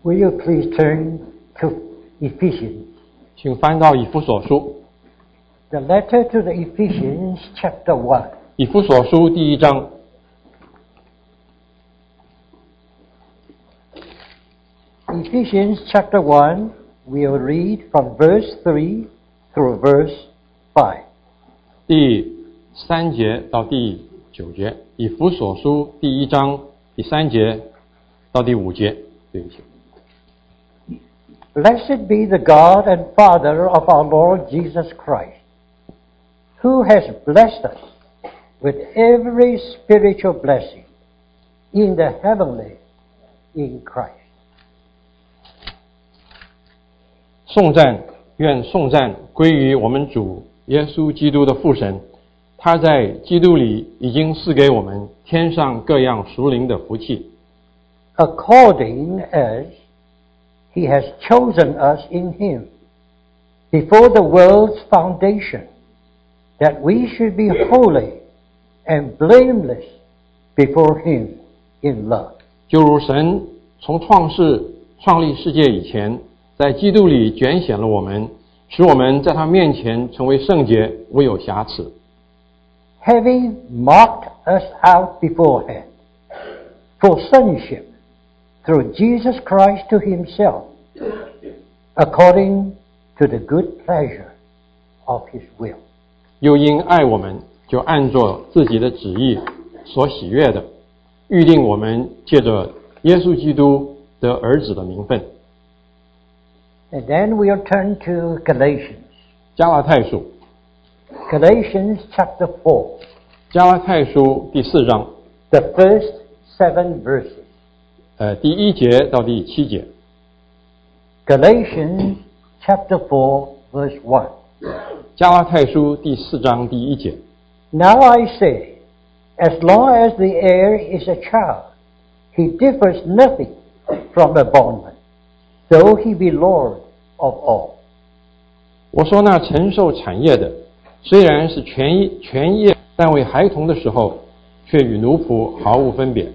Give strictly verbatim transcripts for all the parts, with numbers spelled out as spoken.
Will you please turn to Ephesians? 请翻到以弗所书， The letter to the Ephesians, chapter one. 以弗所书第一章。 Ephesians chapter one, we'll read from verse three through verse five. 第三节到第九节，以弗所书第一章第三节到第五节。对不起。 Blessed be the God and Father of our Lord Jesus Christ, who has blessed us with every spiritual blessing in the heavenly in Christ. 颂赞，愿颂赞归于我们主耶稣基督的父神，他在基督里已经赐给我们天上各样属灵的福气， According as He has chosen us in Him before the world's foundation, that we should be holy and blameless before Him in love. 就如神从创世创立世界以前，在基督里拣选了我们，使我们在他面前成为圣洁，无有瑕疵。 Having marked us out beforehand for sonship through Jesus Christ to Himself, according to the good pleasure of His will. 又因爱我们，就按着自己的旨意所喜悦的，预定我们借着耶稣基督得儿子的名分。 And then we'll turn to Galatians. 加拉太书， Galatians chapter four, 加拉太书第四章， the first seven verses. 呃，第一节到第七节。 Galatians chapter four, verse one. 加拉太书第四章第一节。 Now I say, as long as the heir is a child, he differs nothing from a bondman, though he be Lord of all. 我说那承受产业的，虽然是全全业，但为孩童的时候，却与奴仆毫无分别。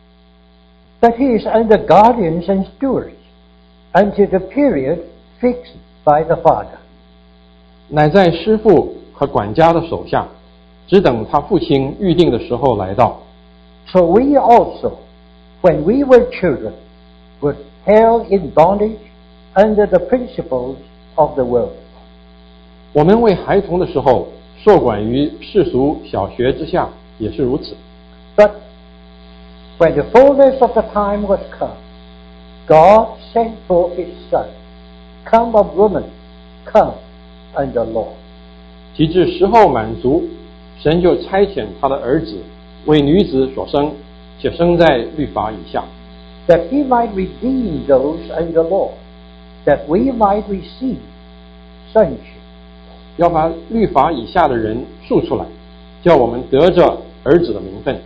But he is under guardians and stewards until the period fixed by the Father. 乃在师傅和管家的手下，只等他父亲预定的时候来到。 So we also, when we were children, were held in bondage under the principles of the world. 我们为孩童的时候，受管于世俗小学之下，也是如此。 But when the fullness of the time was come, God sent forth His Son, come of woman, come under law. 及至时候满足，神就差遣他的儿子为女子所生，且生在律法以下， that He might redeem those under law, that we might receive sonship. 要把律法以下的人赎出来，叫我们得着儿子的名分。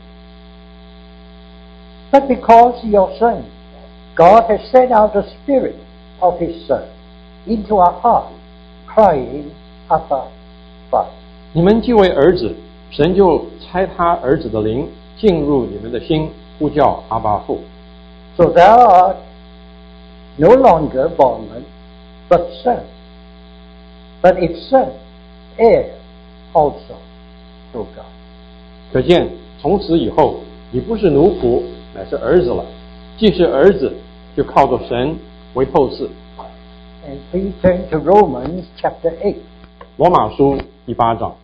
But because your Son, God has sent out the Spirit of His Son into our heart, crying, Abba, Father. 你们既为儿子，神就差他儿子的灵进入你们的心，呼叫阿爸父。 So thou art no longer bondman, but son. But if son, heir also through God. 可见从此以后，你不是奴仆，乃是儿子了。既是儿子，就靠着神为后嗣。 And please turn to Romans chapter eight. 罗马书第八章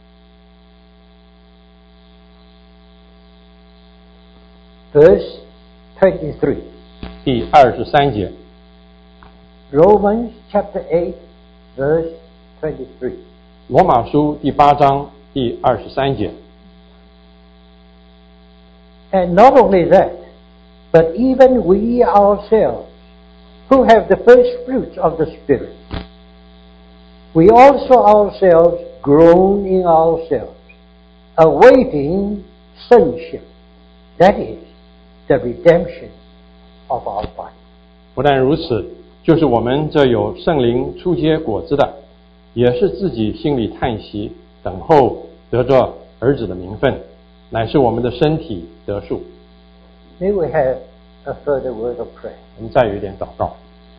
Verse twenty-three. 第二十三节。 Romans chapter eight, verse twenty-three. 罗马书第八章第二十三节。 And not only that, but even we ourselves, who have the first fruits of the Spirit, we also ourselves groan in ourselves, awaiting sonship, that is, the redemption of our body. 不但如此，就是我们这有圣灵初结果子的，也是自己心里叹息，等候得着儿子的名分，乃是我们的身体得赎。 May we have a further word of prayer. 我们再有一点祷告。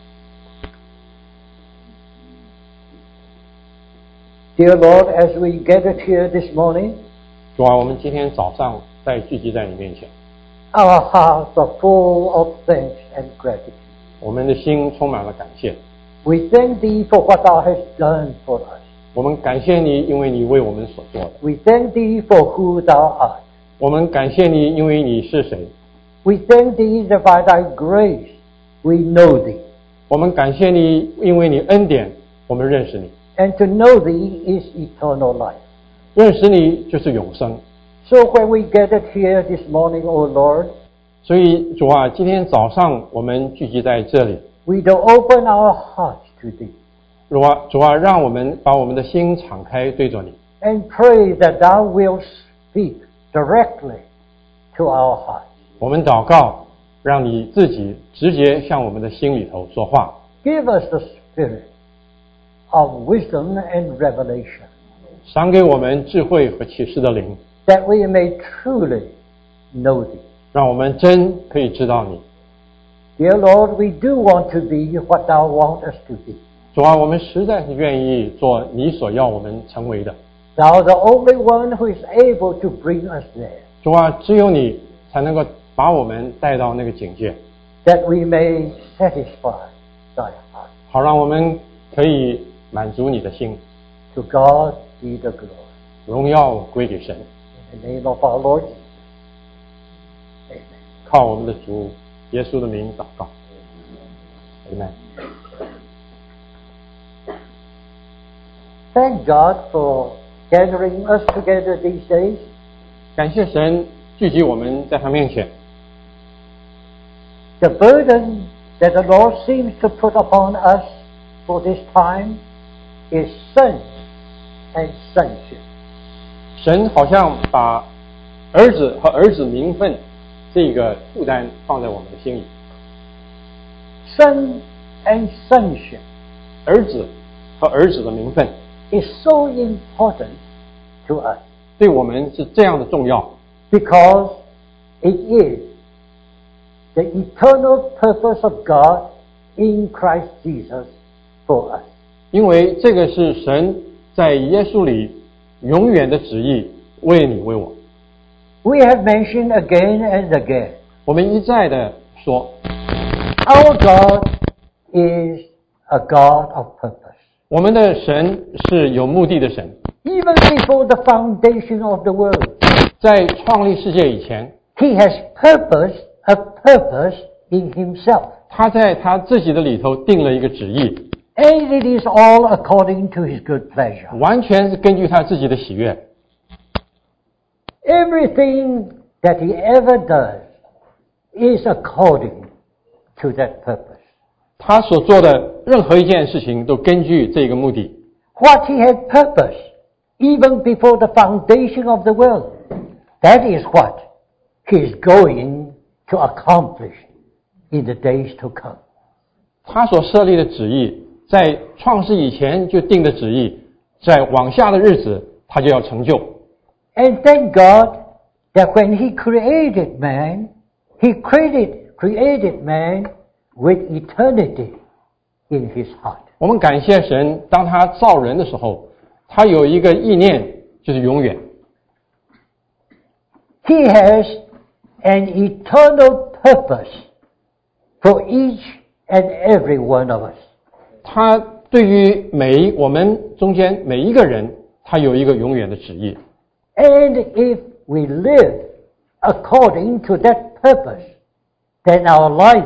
Dear Lord, as we gathered here this morning, 主啊，我们今天早上在聚集在你面前， our hearts are full of thanks and gratitude. 我们的心充满了感谢。 We thank Thee for what Thou hast done for us. 我们感谢你，因为你为我们所做的。 We thank Thee for who Thou art. 我们感谢你，因为你是谁。 We thank Thee that by Thy grace we know Thee. 我们感谢你，因为你恩典，我们认识你。 And to know Thee is eternal life. 认识你就是永生。 So when we gathered here this morning, O Lord, 所以主啊，今天早上我们聚集在这里， we do open our hearts to Thee 主啊，主啊，让我们把我们的心敞开对着你， and pray that Thou wilt speak directly to our hearts. 我们祷告，让你自己直接向我们的心里头说话， Give us the spirit of wisdom and revelation, 赏给我们智慧和启示的灵， that we may truly know Thee. 让我们真可以知道你。 Dear Lord, we do want to be what Thou want us to be. 主啊，我们实在是愿意做你所要我们成为的。 Thou art the only one who is able to bring us there, 主啊，只有你才能够把我们带到那个境界， that we may satisfy Thy heart. 好让我们可以满足你的心， To God be the glory. 荣耀归给神。 In the name of our Lord Jesus. Amen. 靠我们的主耶稣的名祷告。Amen。 Thank God for gathering us together these days. 感谢神聚集我们在他面前。 The burden that the Lord seems to put upon us for this time is son and sonship. 神好像把儿子和儿子名分这个负担放在我们的心里。 Son and sonship 儿子和儿子的名分 is so important to us 对我们是这样的重要， because it is the eternal purpose of God in Christ Jesus for us. 因为这个是神在耶稣里永远的旨意，为你为我。 We have mentioned again and again, 我们一再的说， our God is a God of purpose. 我们的神是有目的的神。 Even before the foundation of the world, 在创立世界以前， He has purpose, a purpose in Himself. 他在他自己的里头定了一个旨意， And it is all according to His good pleasure. 完全是根据他自己的喜悦。 Everything that He ever does is according to that purpose. 他所做的任何一件事情都根据这个目的。 What He had purposed, even before the foundation of the world, that is what He is going to accomplish in the days to come. 他所设立的旨意，在创世以前就定的旨意，在往下的日子他就要成就。 And thank God that when He created man, He created, created man with eternity in His heart. 我们感谢神，当他造人的时候，他有一个意念，就是永远。 He has an eternal purpose for each and every one of us. 他对于每我们中间每一个人，他有一个永远的旨意。 And if we live according to that purpose, then our life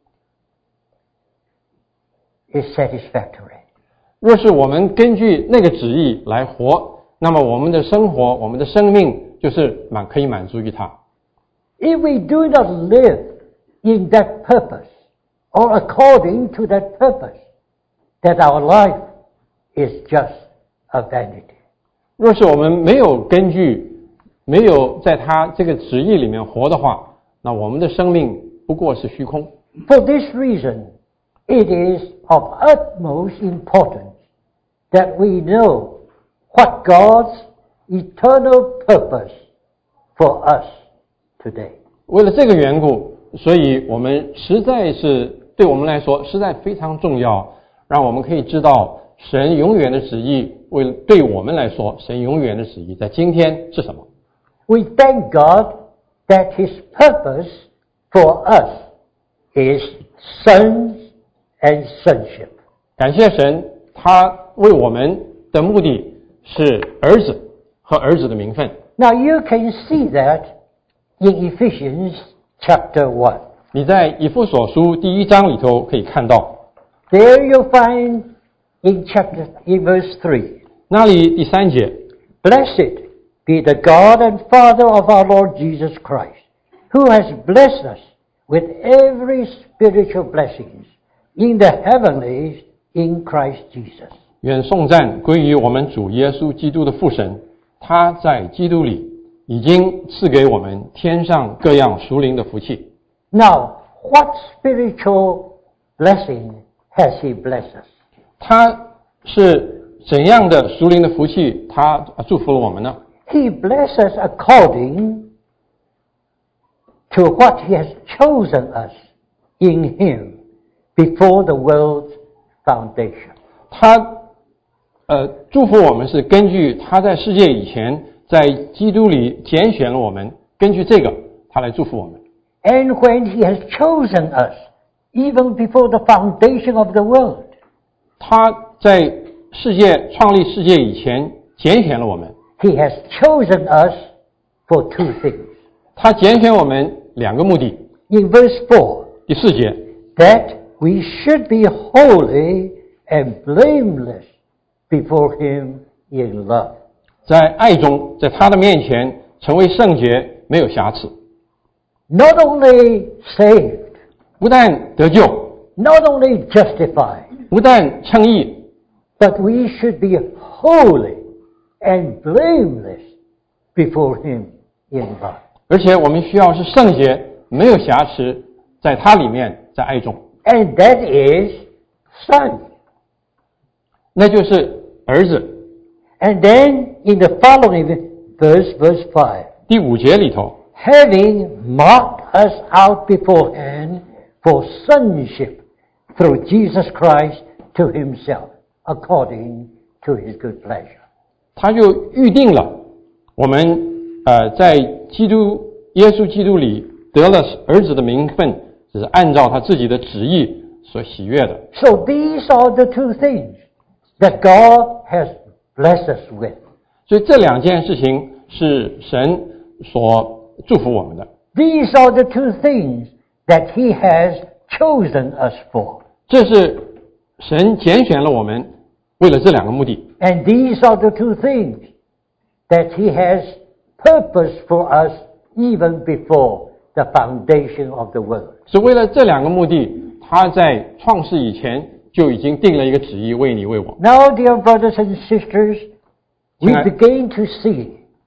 is satisfactory. 若是我们根据那个旨意来活，那么我们的生活，我们的生命就是满可以满足于他。 If we do not live in that purpose or according to that purpose, then our life is just a vanity. 若是我们没有根据，没有在他这个旨意里面活的话，那我们的生命不过是虚空。 For this reason, it is of utmost importance that we know what God's eternal purpose for us today. 为了这个缘故， 所以我们实在是对我们来说实在非常重要，让我们可以知道神永远的旨意，为对我们来说神永远的旨意在今天是什么。 We thank God that His purpose for us is sons and sonship. 感谢神，他为我们的目的是儿子和儿子的名分。 Now you can see that in Ephesians chapter one. 你在以弗所书第一章里头可以看到， There you'll find in chapter in verse three. 那里第三节， Blessed be the God and Father of our Lord Jesus Christ, who has blessed us with every spiritual blessings in the heavenlies in Christ Jesus. 愿颂赞归于我们主耶稣基督的父神，他在基督里已经赐给我们天上各样属灵的福气。 Now, what spiritual blessing has He blessed us? 他是怎样的属灵的福气，他祝福了我们呢？ He blessed us according to what He has chosen us in Him before the world's foundation. 他呃祝福我们是根据他在世界以前在基督里拣选了我们，根据这个他来祝福我们。 And when He has chosen us, even before the foundation of the world, 他在世界创立世界以前拣选了我们， He has chosen us for two things. 他拣选我们两个目的。 In verse four, 第四节， that we should be holy and blameless before Him in love. 在爱中，在他的面前成为圣洁，没有瑕疵。 Not only saved, 不但得救， not only justified, 不但称义， but we should be holy and blameless before Him in love. 而且我们需要是圣洁，没有瑕疵，在他里面，在爱中， And that is Son. 那就是儿子。 And then in the following verse, verse five, 第五节里头， having marked us out beforehand for sonship through Jesus Christ to Himself, according to His good pleasure. 他就预定了我们呃在基督耶稣基督里得了儿子的名分，只是按照他自己的旨意所喜悦的。 So these are the two things that God has blessed us with. 所以这两件事情是神所祝福我们的， These are the two things that He has chosen us for. 这是神拣选了我们，为了这两个目的。 And these are the two things that He has purposed for us even before the foundation of the world. 是为了这两个目的，他在创世以前就已经定了一个旨意，为你为我。 Now, dear brothers and sisters, we Can I- begin to see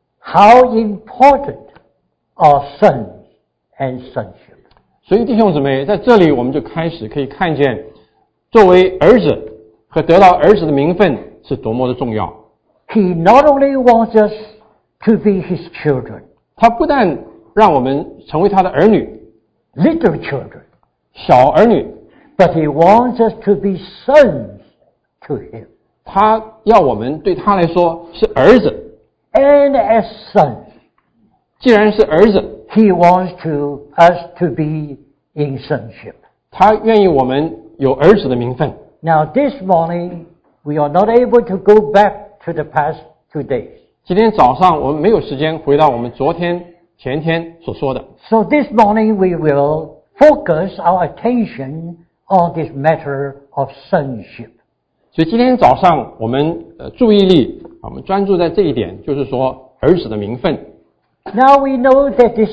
how important are sons and sonship. 所以弟兄姊妹，在这里我们就开始可以看见，作为儿子和得到儿子的名分是多么的重要。 He not only wants us to be His children, 他不但让我们成为他的儿女， little children, 小儿女， but He wants us to be sons to Him. 他要我们对他来说是儿子。 And as sons, 既然是儿子， He wants to us to be in sonship. 他愿意我们有儿子的名分。 Now, this morning, we are not able to go back to the past two days. 今天早上我们没有时间回到我们昨天、前天所说的， So this morning, we will focus our attention on this matter of sonship. 所以今天早上我们呃注意力啊，我们专注在这一点，就是说儿子的名分。 Now we know that this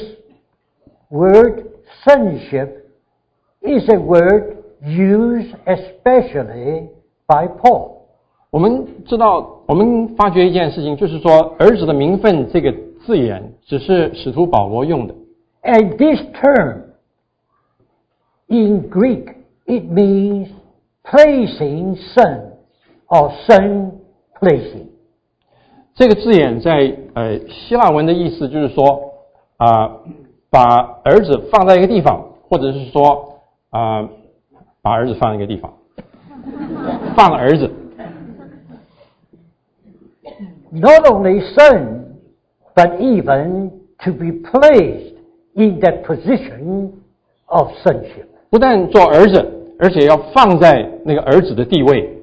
word sonship is a word used especially by Paul. 我们知道，我们发觉一件事情，就是说儿子的名分这个字眼只是使徒保罗用的。 And this term in Greek, it means placing son or son placing. 这个字眼在呃希腊文的意思就是说啊、把儿子放在一个地方，或或者是说啊、呃，把儿子放一个地方，放儿子。 Not only son, but even to be placed in that position of sonship. 不但做儿子，而且要放在那个儿子的地位。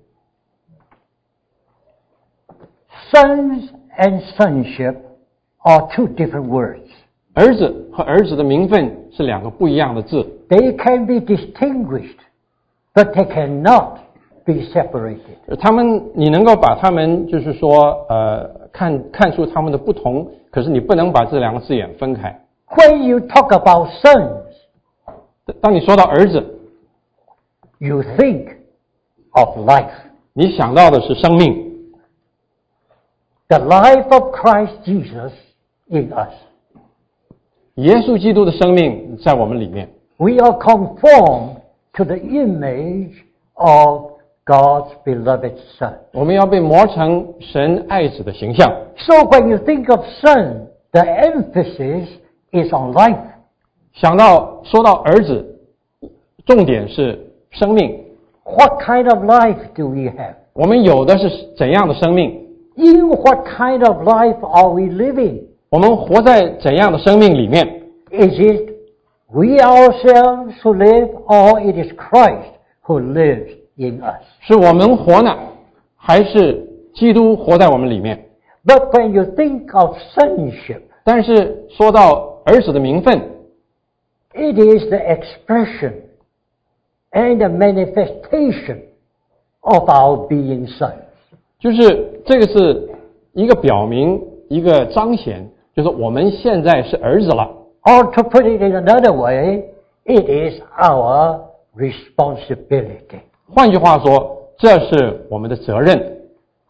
Sons and sonship are two different words. 儿子和儿子的名分是两个不一样的字。 They can be distinguished, but they cannot be separated. 他们，你能够把他们，就是说，呃，看看出他们的不同，可是你不能把这两个字眼分开。 When you talk about sons, 当你说到儿子， you think of life. 你想到的是生命。 The life of Christ Jesus in us. 耶稣基督的生命在我们里面。 We are conformed to the image of God's beloved Son. 我们要被磨成神爱子的形象。 So when you think of son, the emphasis is on life. 想到说到儿子，重点是生命。 What kind of life do we have? 我们有的是怎样的生命？ In what kind of life are we living? 我们活在怎样的生命里面？ Is it we ourselves who live, or it is Christ who lives in us? 是我们活呢，还是基督活在我们里面？ But when you think of sonship, 但是说到儿子的名分， it is the expression and the manifestation of our being sons. 就是这个是一个表明，一个彰显，就是我们现在是儿子了。 Or to put it in another way, it is our responsibility. 换句话说，这是我们的责任。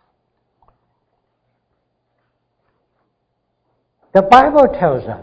The Bible tells us,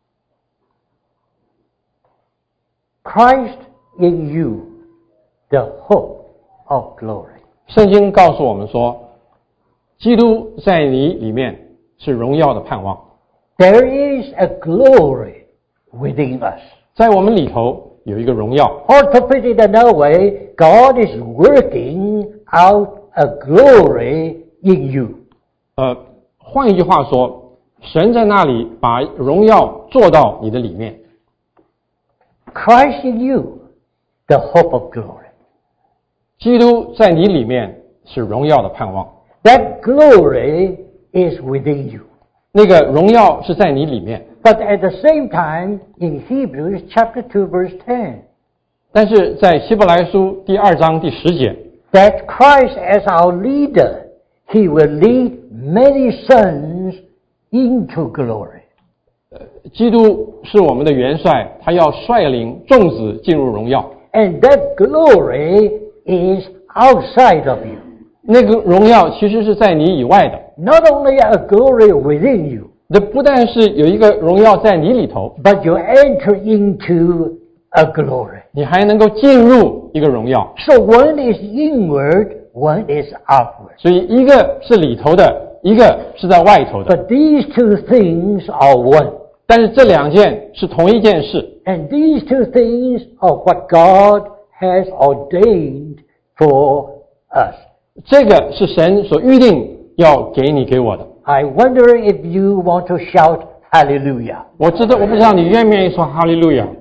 Christ in you, the hope of glory. 圣经告诉我们说，基督在你里面是荣耀的盼望。 There is a glory within us. 在我们里头有一个荣耀。 Or to put it another way, God is working out a glory in you. 呃，换一句话说，神在那里把荣耀做到你的里面。 Christ in you, the hope of glory. 基督在你里面是荣耀的盼望。 That glory is within you. 那个荣耀是在你里面。 But at the same time, in Hebrews chapter two, verse ten, 但是在希伯来书第二章第十节， that Christ as our leader, he will lead many sons into glory. 基督是我们的元帅，他要率领众子进入荣耀。 And that glory is outside of you. 那个荣耀其实是在你以外的。 Not only a glory within you, 这不但是有一个荣耀在你里头， but you enter into a glory. 你还能够进入一个荣耀。 So one is inward, one is outward. 所以一个是里头的，一个是在外头的。 But these two things are one. 但是这两件是同一件事， And these two things are what God has ordained for us. 这个是神所预定要给你给我的。 I wonder if you want to shout hallelujah. 我知道，我不知道你愿不愿意说哈利路亚。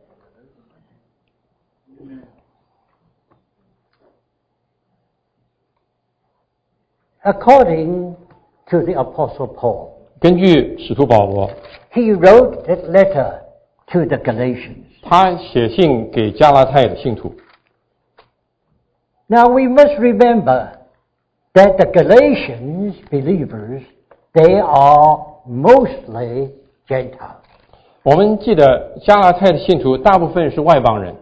According to the Apostle Paul, 根据使徒保罗， he wrote that letter to the Galatians. 他写信给加拉太的信徒。 Now we must remember that the Galatians believers, they are mostly Gentiles. 我们记得加拉太的信徒大部分是外邦人。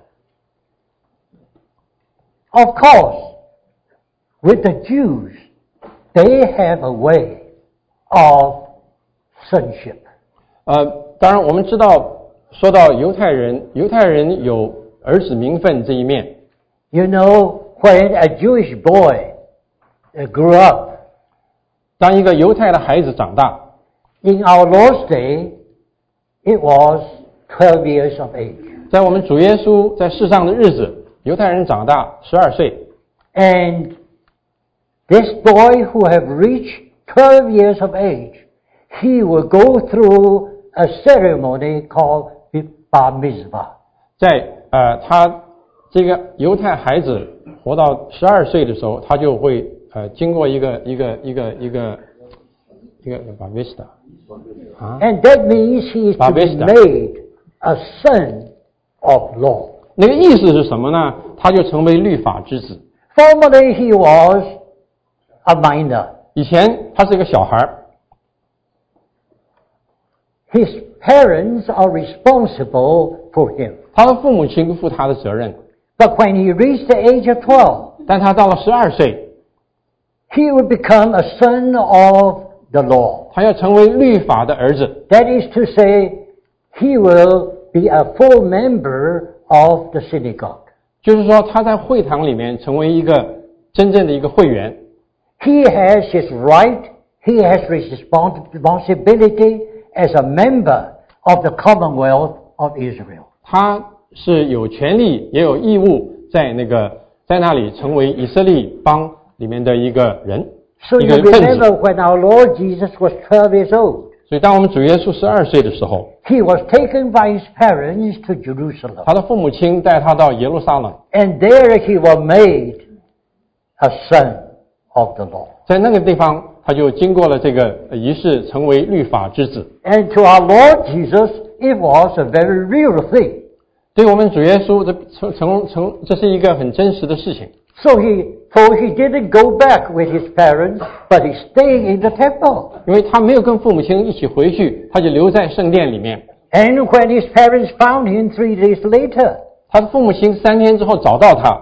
Of course, with the Jews, they have a way of sonship. 呃，当然我们知道，说到犹太人，犹太人有儿子名分这一面。 You know, when a Jewish boy uh, grew up, 当一个犹太的孩子长大， in our Lord's day, it was twelve years of age. 在我们主耶稣在世上的日子，犹太人长大十二岁。 And this boy who have reached twelve years of age, he will go through a ceremony called Bar Mitzvah. 在呃，他这个犹太孩子活到十二岁的时候，他就会呃经过一个一个一个一个一个 Bar Mitzvah 啊 And that means he is to be made a son of law. 那个意思是什么呢？他就成为律法之子。 Formerly he was a minor. 以前他是一个小孩。 His parents are responsible for him. 他的父母亲负他的责任。 But when he reached the age of twelve, 但他到了十二岁， he would become a son of the law. 他要成为律法的儿子。 That is to say, he will be a full member of the synagogue. 就是说他在会堂里面成为一个真正的一个会员。 He has his right, he has responsibility as a member of the Commonwealth of Israel. 他是有权利也有义务在那个在那里成为以色列邦里面的一个人， So 一 you 个分 remember 子。 when our Lord Jesus was twelve years old, 所以当我们主耶稣十二岁的时候， he was taken by his parents to Jerusalem. 他的父母亲带他到耶路撒冷， And there he was made a son of the law. 在那个地方他就经过了这个仪式，成为律法之子。 And to our Lord Jesus, it was a very real thing. 对我们主耶稣，这成成成这是一个很真实的事情。 So he, so he didn't go back with his parents, but he stayed in the temple. 因为他没有跟父母亲一起回去，他就留在圣殿里面。 And when his parents found him three days later, 他的父母亲三天之后找到他，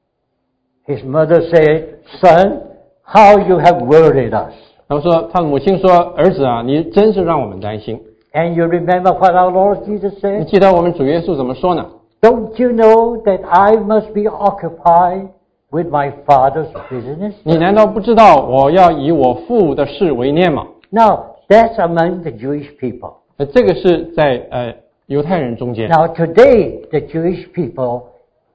his mother said, "Son, how you have worried us." 然后说他的母亲说：“儿子啊，你真是让我们担心。” And you remember what our Lord Jesus 你 said? 记得我们主耶稣怎么说呢？ Don't you know that I must be occupied with my Father's business? 你难道不知道我要以我父的事为念吗？ Now, that's among the Jewish people. 呃，这个是在呃犹太人中间。 Now, today, the Jewish people,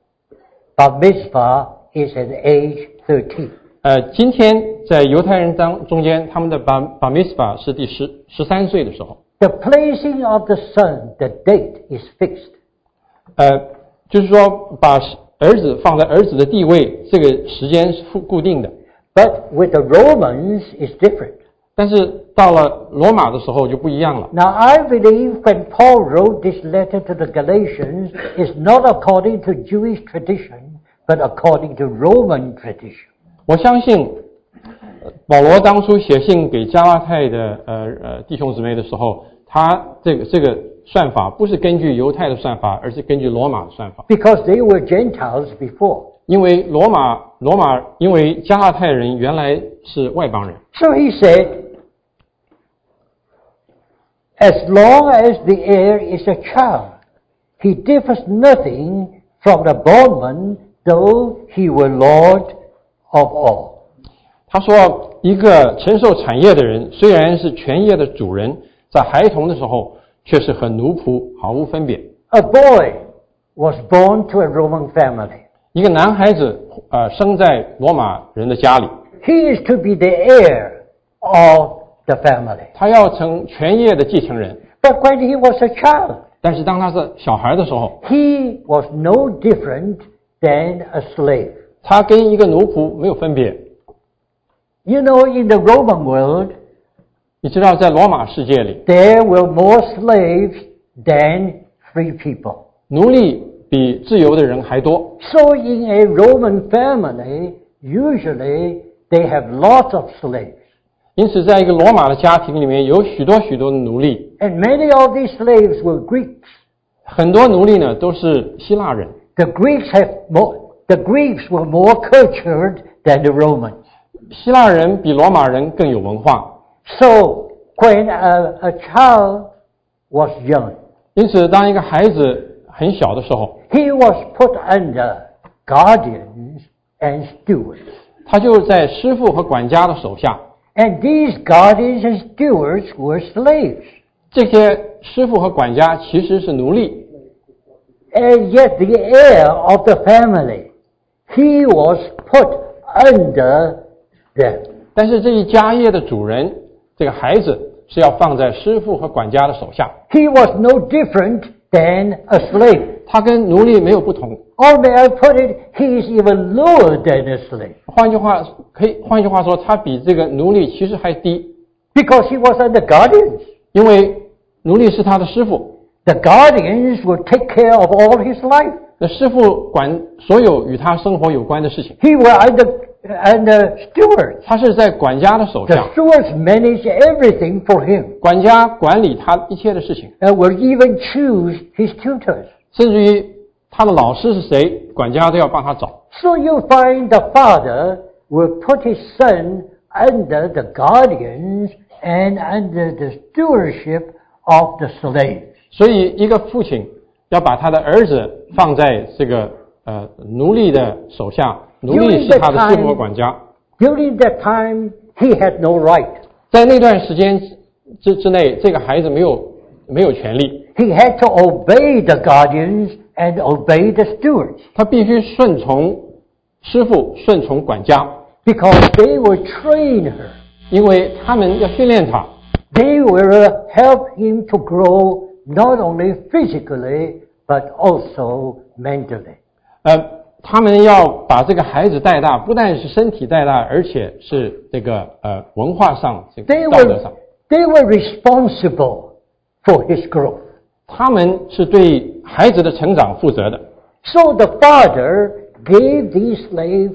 Bar Mitzvah is at age thirteen. 呃，今天在犹太人当中间，他们的把把 mitzvah 是第十十三岁的时候。 The placing of the son, the date is fixed. 呃，就是说把儿子放在儿子的地位，这个时间是固固定的。 But with the Romans, it's different. 但是到了罗马的时候就不一样了。 Now, I believe when Paul wrote this letter to the Galatians, it's not according to Jewish tradition, but according to Roman tradition. 我相信，呃保罗当初写信给加拉太的呃呃弟兄姊妹的时候，他这个这个算法不是根据犹太的算法，而是根据罗马的算法。 Because they were Gentiles before. 因为罗马罗马因为加拉太人原来是外邦人， So he said, as long as the heir is a child, he differs nothing from the bondman, though he were Lord of all. 他说，一个承受产业的人，虽然是全业的主人，在孩童的时候却是和奴仆毫无分别。 A boy was born to a Roman family. 一个男孩子，呃，生在罗马人的家里， He is to be the heir of the family. 他要成全业的继承人。 But when he was a child, 但是当他是小孩的时候， he was no different than a slave. 他跟一个奴仆没有分别。 You know, in the Roman world, 你知道，在罗马世界里， there were more slaves than free people. 奴隶比自由的人还多。 So in a Roman family, usually they have lots of slaves. 因此，在一个罗马的家庭里面，有许多许多的奴隶， And many of these slaves were Greeks. 很多奴隶呢都是希腊人。 The Greeks have more, the Greeks were more cultured than the Romans. 希腊人比罗马人更有文化。 So when a, a child was young, 因此，当一个孩子很小的时候， he was put under guardians and stewards. 他就在师傅和管家的手下。 And these guardians and stewards were slaves. 这些师傅和管家其实是奴隶。 and yet the heir of the family, he was put under them. 但是这一家业的主人，这个孩子是要放在师傅和管家的手下。 He was no different than a slave. 他跟奴隶没有不同。 Or may I put it, he is even lower than a slave. 换句话可以，换句话说，他比这个奴隶其实还低， Because he was under guardians. 因为奴隶是他的师傅， The guardians would take care of all his life. 那师傅管所有与他生活有关的事情。 He was under, under stewards. 他是在管家的手 The 下， stewards managed everything for him 管家管理他一切的事情， and would even choose his tutors. 甚至于他的老师是谁，管家都要帮他找。 So you find the father will put his son under the guardians and under the stewardship of the slaves. 所以一个父亲要把他的儿子放在这个呃奴隶的手下，奴隶是他的师傅和管家。 During that time, he had no right. 在那段时间之之内，这个孩子没有没有权利， He had to obey the guardians and obey the stewards 他必须顺从师傅，顺从管家， because they will train her. 因为他们要训练他， They will help him to grow not only physically but also mentally. 呃，他们要把这个孩子带大，不但是身体带大，而且是这个呃文化上、这个 They 道德上， were, they were responsible for his growth. 他们是对孩子的成长负责的。 So the father gave these slaves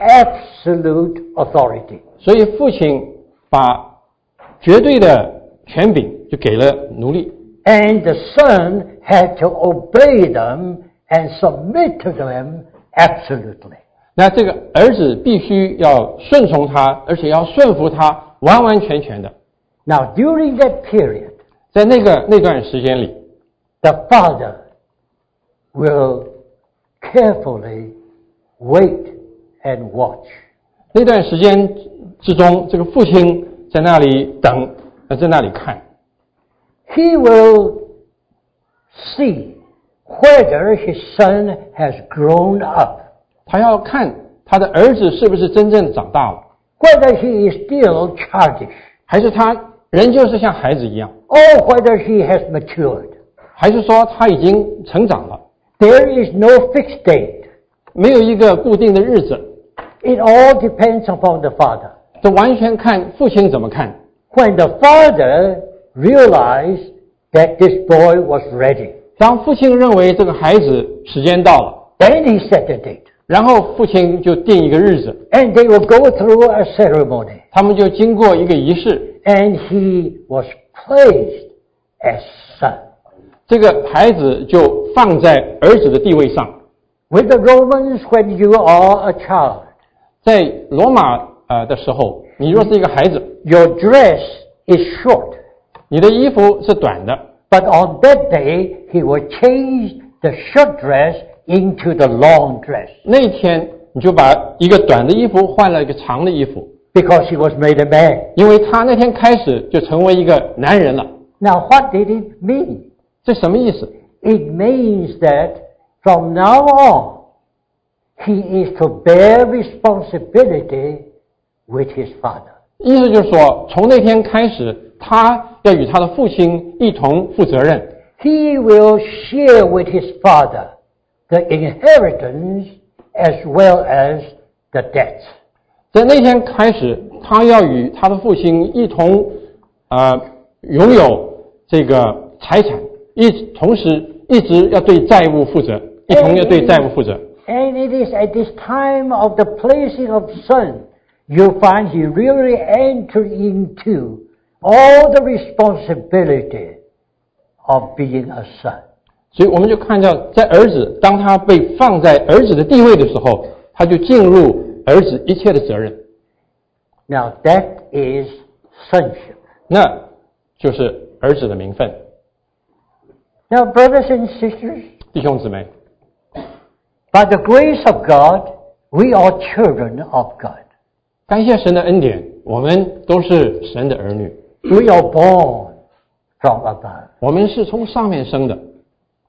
absolute authority. 所以父亲把绝对的权柄就给了奴隶， And the son had to obey them and submit to them absolutely. 那这个儿子必须要顺从他，而且要顺服他，完完全全的。 Now, during that period, 在那个那段时间里， the father will carefully wait and watch. 那段时间之中，这个父亲在那里等，呃在那里看， He will see whether his son has grown up, 他要看他的儿子是不是真正长大了， whether he is still childish, 还是他仍旧是像孩子一样， or whether he has matured. 还是说他已经成长了。 There is no fixed date. 没有一个固定的日子， It all depends upon the father. 这完全看父亲怎么看。 When the father realized that this boy was ready, 当父亲认为这个孩子时间到了， then he set a date. 然后父亲就定一个日子， And they will go through a ceremony. 他们就经过一个仪式， And he was placed as son. 这个孩子就放在儿子的地位上。 With the Romans, when you are a child, 在罗马呃的时候，你若是一个孩子， your dress is short. 你的衣服是短的， But on that day, he will change the short dress into the long dress 那一天你就把一个短的衣服换了一个长的衣服， because he was made a man. 因为他那天开始就成为一个男人了。 Now, what did it mean? 这什么意思？ It means that from now on, he is to bear responsibility with his father. 意思就是说，从那天开始，他要与他的父亲一同负责任。 He will share with his father the inheritance as well as the debts. 在那天开始，他要与他的父亲一同，呃，拥有这个财产，一同时一直要对债务负责，一同要对债务负责。 And it is at this time of the placing of son, you find he really entered into all the responsibility of being a son. 所以我们就看到，在儿子当他被放在儿子的地位的时候，他就进入儿子一切的责任。 Now that is sonship. 那就是儿子的名分。 Now, brothers and sisters, 弟兄姊妹， by the grace of God, we are children of God. 感谢神的恩典，我们都是神的儿女， We are born from above. 我们是从上面生的。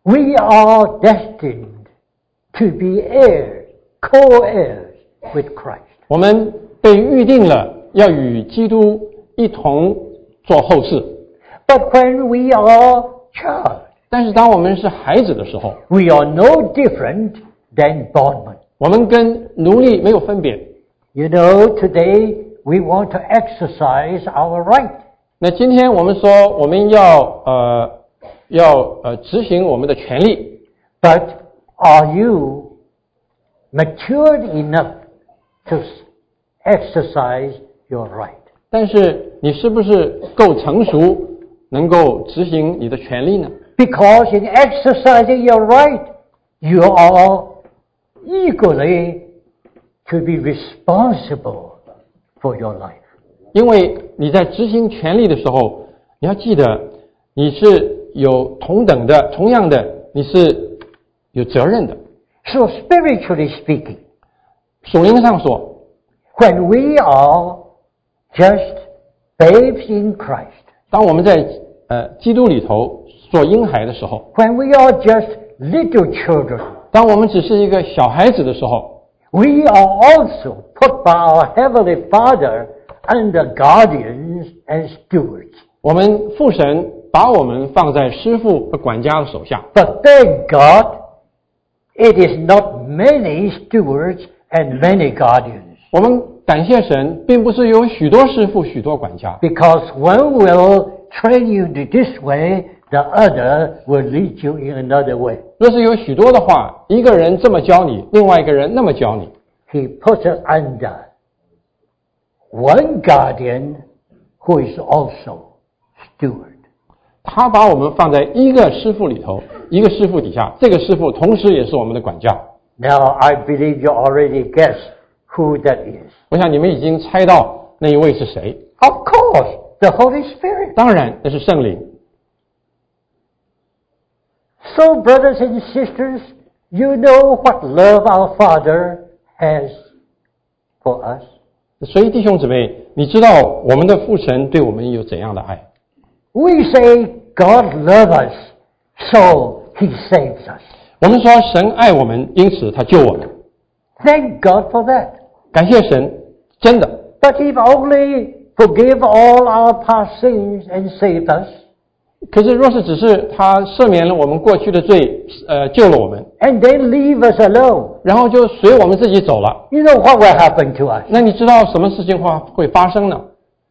We are destined to be heirs, co-heirs with Christ. 我们被预定了要与基督一同做后事。 But when we are child, 但是当我们是孩子的时候， we are no different than bondmen. 我们跟奴隶没有分别。 You know, today we want to exercise our right. 那今天我们说我们要呃要呃执行我们的权利， But are you matured enough to exercise your right? 但是你是不是够成熟，能够执行你的权利呢？ Because in exercising your right, you are equally to be responsible for your life. 因为你在执行权利的时候，你要记得你是有同等的、同样的，你是有责任的。 So spiritually speaking, 属灵上说， when we are just babes in Christ, 当我们在呃基督里头做婴孩的时候， when we are just little children, 当我们只是一个小孩子的时候， we are also put by our Heavenly Father under guardians and stewards. 我们父神把我们放在师父和管家的手下。 But thank God, it is not many stewards and many guardians. 我们感谢神，并不是有许多师傅、许多管家， Because one will train you to this way, the other will lead you in another way. 若是有许多的话，一个人这么教你，另外一个人那么教你。 He puts us under one guardian who is also steward. 他把我们放在一个师傅里头，一个师傅底下，这个师傅同时也是我们的管家。 Now, I believe you already guessed who that is. 我想你们已经猜到那一位是谁。 Of course, the Holy Spirit. 当然，那是圣灵。 So, brothers and sisters, you know what love our Father has for us. 所以弟兄姊妹，你知道我们的父神对我们有怎样的爱？ We say God loves us, so He saves us. 我们说神爱我们，因此他救我们。 Thank God for that. 感谢神，真的。 But He only forgave all our past sins and saved us, 可是若是只是他赦免了我们过去的罪，呃，救了我们， and then leave us alone, 然后就随我们自己走了， you know what will happen to us? 那你知道什么事情会会发生呢？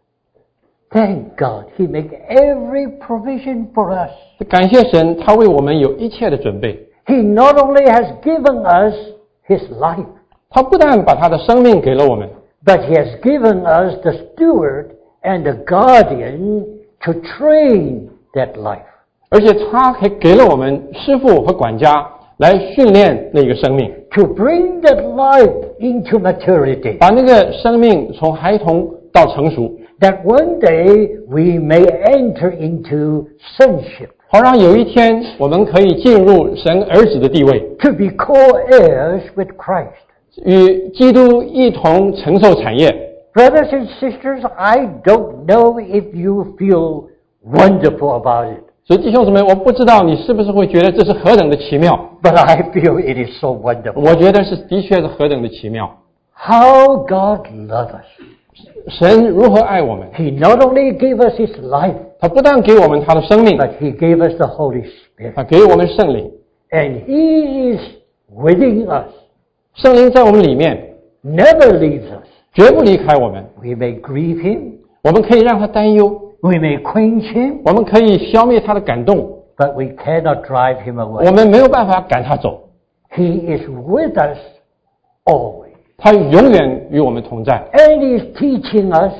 Thank God He make every provision for us. 感谢神，他为我们有一切的准备。 He not only has given us His life, 他不但把他的生命给了我们， but He has given us the steward and the guardian to train that life. 而且他还给了我们师傅和管家来训练那个生命， To bring that life into maturity, 把那个生命从孩童到成熟， that one day we may enter into sonship, 好让有一天我们可以进入神儿子的地位， to be co-heirs with Christ. 与基督一同承受产业。 Brothers and sisters, I don't know if you feel wonderful about it, 所以弟兄姊妹，我不知道你是不是会觉得这是何等的奇妙， but I feel it is so wonderful. 我觉得是的确是何等的奇妙。 How God loves us. 神如何爱我们， He not only gave us His life, 他不但给我们他的生命， but He gave us the Holy Spirit. 他给我们圣灵， And He is within us, 圣灵在我们里面， never leaves us. 绝不离开我们。 We may grieve Him, 我们可以让他担忧， we may quench Him, 我们可以消灭他的感动， but we cannot drive Him 我 away. 们没有办法赶他走， He is with us always. 他永远与我们同在。 And He is teaching us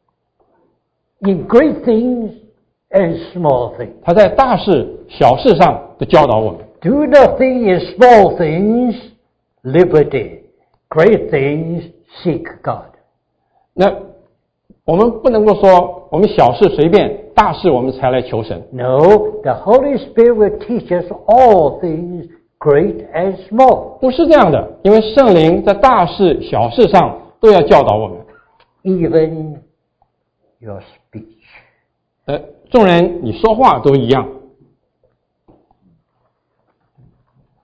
in great things and small things. 他在大事小事上的教导我们。 Do nothing in small things, liberty. Great things, seek God. 那我们不能够说我们小事随便，大事我们才来求神。 No, the Holy Spirit will teach us all things, great and small. 不是这样的，因为圣灵在大事小事上都要教导我们。 Even your speech. 呃，众人你说话都一样。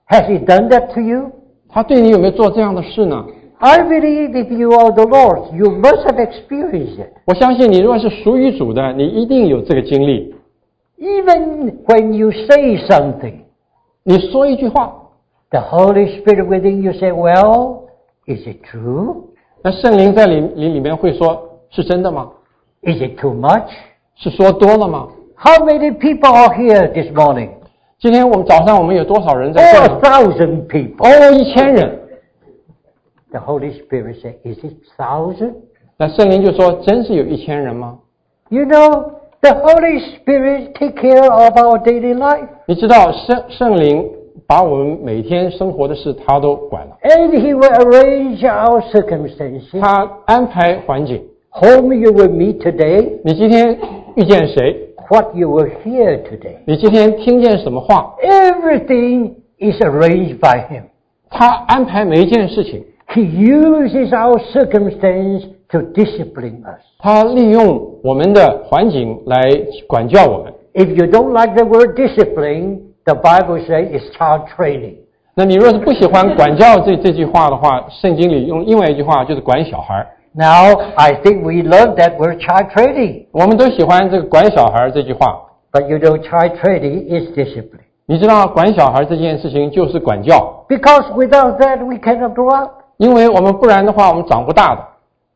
Has He done that to you? 他对你有没有做这样的事呢？ I believe if you are the Lord's, you must have experienced it. 我相信你如果是属于主的，你一定有这个经历。 Even when you say something, 你说一句话， the Holy Spirit within you say, well, is it true? 那圣灵在里里里面会说，是真的吗？ Is it too much? 是说多了吗？ How many people are here this morning? 今天我们早上我们有多少人在 Oh, 这 a 里？ thousand people. 哦，一千人。 The Holy Spirit said, is it thousand? 那圣灵就说，真是有一千人吗？ You know, the Holy Spirit take care of our daily life. 你知道圣圣灵把我们每天生活的事他都管了， And He will arrange our circumstances. 他安排环境。 Whom you will meet today, 你今天遇见谁？ what you will hear today. 你今天听见什么话？ Everything is arranged by Him. 他安排每一件事情， He uses our circumstance to discipline us. 他利用我们的环境来管教我们。 If you don't like the word discipline, the Bible says it's child training. 那你若是不喜欢管教这这句话的话，圣经里用另外一句话就是管小孩。 Now, I think we love that word child training. 我们都喜欢这个管小孩这句话。 But you know, child training is discipline. 你知道管小孩这件事情就是管教， Because without that, we cannot grow up. 因为我们不然的话我们长不大的。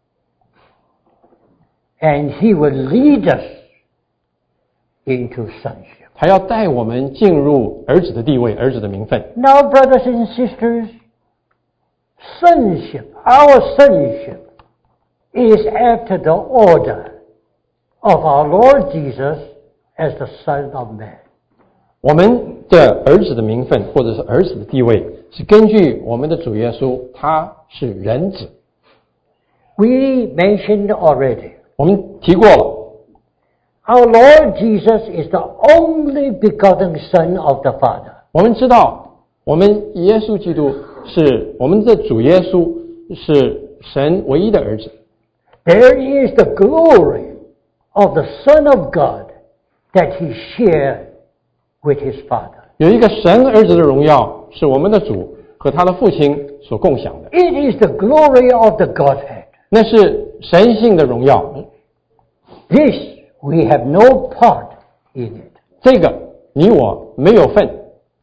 And He will lead us into sonship. 他要带我们进入儿子的地位，儿子的名分。 Now, brothers and sisters, sonship, our sonship, is after the order of our Lord Jesus as the Son of Man. 我们的儿子的名分或者是儿子的地位，是根据我们的主耶稣，他是人子。 We mentioned already, 我们提过了， our Lord Jesus is the only begotten Son of the Father. 我们知道，我们耶稣基督是我们的主耶稣，是神唯一的儿子。 There is the glory of the Son of God that He shared with His Father. 有一个神儿子的荣耀，是我们的主和他的父亲所共享的， It is the glory of the Godhead. 那是神性的荣耀。 This we have no part in it. 这个你我没有份，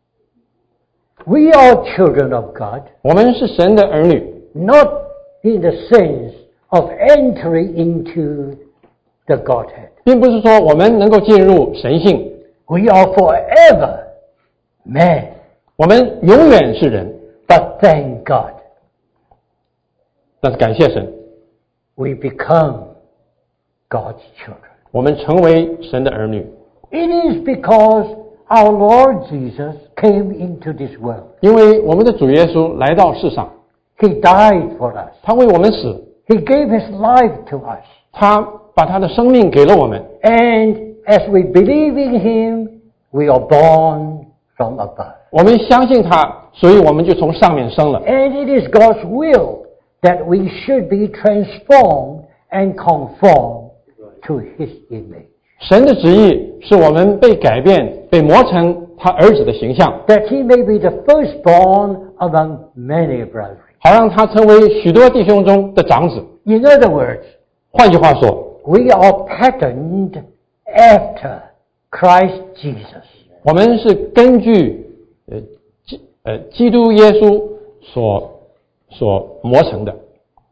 We are children of God, 我们是神的儿女， not in the sense of entering into the Godhead. 并不是说我们能够进入神性， We are forever man. 我们永远是人。 But thank God, 但是感谢神， we become God's children. 我们成为神的儿女， It is because our Lord Jesus came into this world. 因为我们的主耶稣来到世上， He died for us. 他为我们死， He gave His life to us. 他把他的生命给了我们。 And as we believe in Him, we are born from above. 我们相信他，所以我们就从上面生了。 And it is God's will that we should be transformed and conformed to His image. 神的旨意是我们被改变，被磨成他儿子的形象， That He may be the firstborn among many brethren. 好让他成为许多弟兄中的长子。 In other words, 换句话说， we are patterned after Christ Jesus. 我们是根据呃基呃基督耶稣所所磨成的。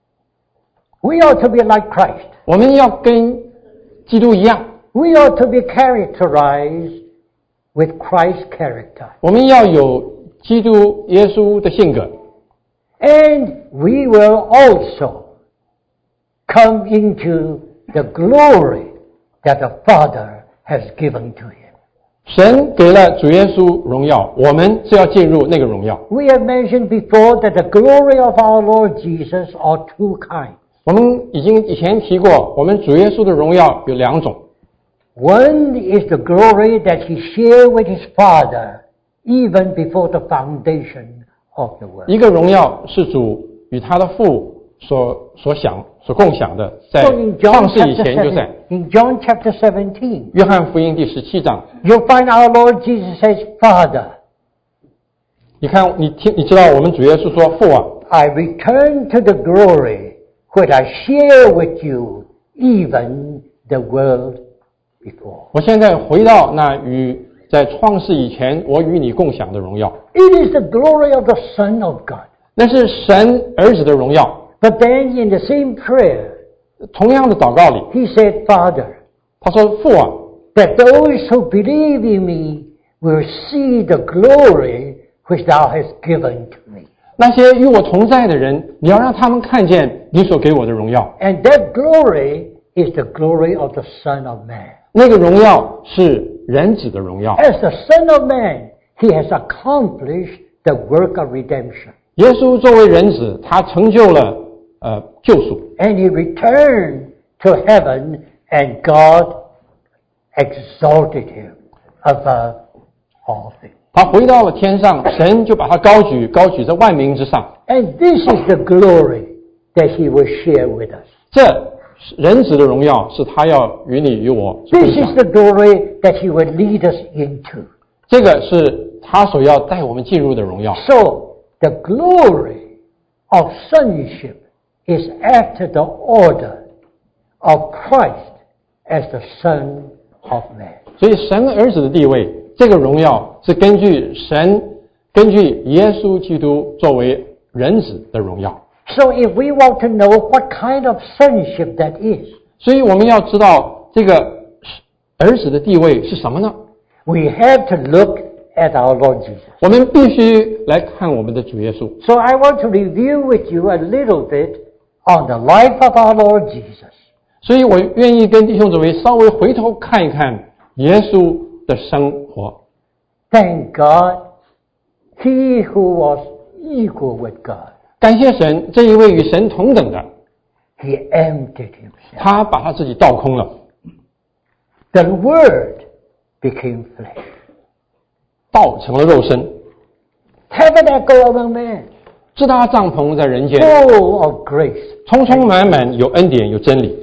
We are to be like Christ. 我们要跟基督一样， We are to be characterized with Christ's character. 我们要有基督耶稣的性格， And we will also come into the glory that the Father has given to Him. 神给了主耶稣荣耀，我们是要进入那个荣耀。 We have mentioned before that the glory of our Lord Jesus are two kinds. 我们已经以前提过，我们主耶稣的荣耀有两种， One is the glory that He shared with His Father even before the foundation of the world. 一个荣耀是主与他的父所所享所共享的，在 So in John 创世以 chapter 前就在 seven, in John chapter seventeen, 约翰福音第十七章， you'll find our Lord Jesus says, Father, 你看，你听，你知道我们主耶稣说：“父啊， I return to the glory which I share with you, even the world before. 我现在回到那与在创世以前我与你共享的荣耀。 It is the glory of the Son of God. 那是神儿子的荣耀。 But then in the same prayer, 同样的祷告里， he said, Father, 他说：“父啊， that those who believe in me will see the glory which thou hast given to me. 那些与我同在的人，你要让他们看见你所给我的荣耀。 And that glory is the glory of the Son of Man. 那个荣耀是人子的荣耀。 As the Son of Man, he has accomplished the work of redemption. 耶稣作为人子，他成就了呃救赎。 And he returned to heaven, and God exalted him above all things. 他回到了天上，神就把他高举，高举在万民之上。 And this is the glory that he will share with us. 这人子的荣耀是他要与你与我所 This 分 is 享。 the glory that he will lead us into. 这个是他所要带我们进入的荣耀。 So, the glory of sonship is after the order of Christ as the Son of Man. 所以神儿子的地位，这个荣耀是根据神，根据耶稣基督作为人子的荣耀。 So, if we want to know what kind of sonship that is, 所以我们要知道这个儿子的地位是什么呢？ we have to look at our Lord Jesus. 我们必须来看我们的主耶稣。 So, I want to review with you a little bit on the life of our Lord Jesus. 所以我愿意跟弟兄姊妹稍微回头看一看耶稣的生活。 Thank God, he who was equal with God, 感谢神，这一位与神同等的， he emptied himself. 他把他自己倒空了， The Word became flesh. 道成了肉身， Tabernacle among men, 支搭帐篷在人间， full of grace. 充充满满有恩典有真理。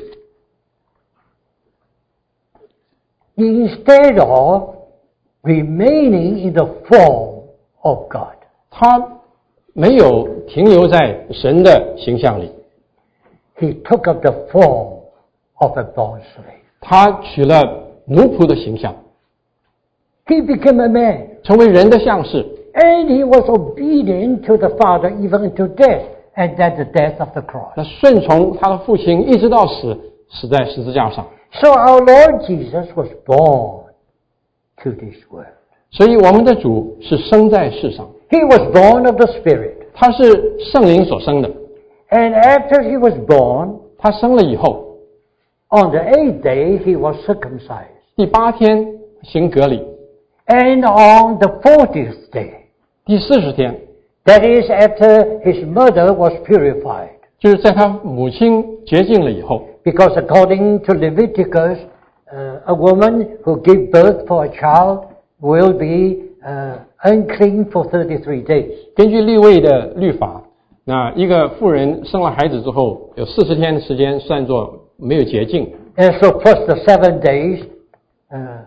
Instead of remaining in the form of God, 他没有停留在神的形象里， he took up the form of a bond slave. 他取了奴仆的形象， He became a man, 成为人的样式， and he was obedient to the Father even to death, and that the death of the cross. 那顺从他的父亲，一直到死，死在十字架上。 So our Lord Jesus was born to this world. 所以我们的主是生在世上， He was born of the Spirit. 他是圣灵所生的。 And after he was born, 他生了以后， on the eighth day he was circumcised. 第八天行割礼， And on the fortieth day, 第四十天 that is after his mother was purified. 就是在他母亲洁净了以后， Because according to Leviticus, uh, a woman who gives birth for a child will be uh, unclean for thirty-three days. 根据利未的律法，那一个妇人生了孩子之后，有四十天的时间算作没有洁净。 And so plus the seven days, uh,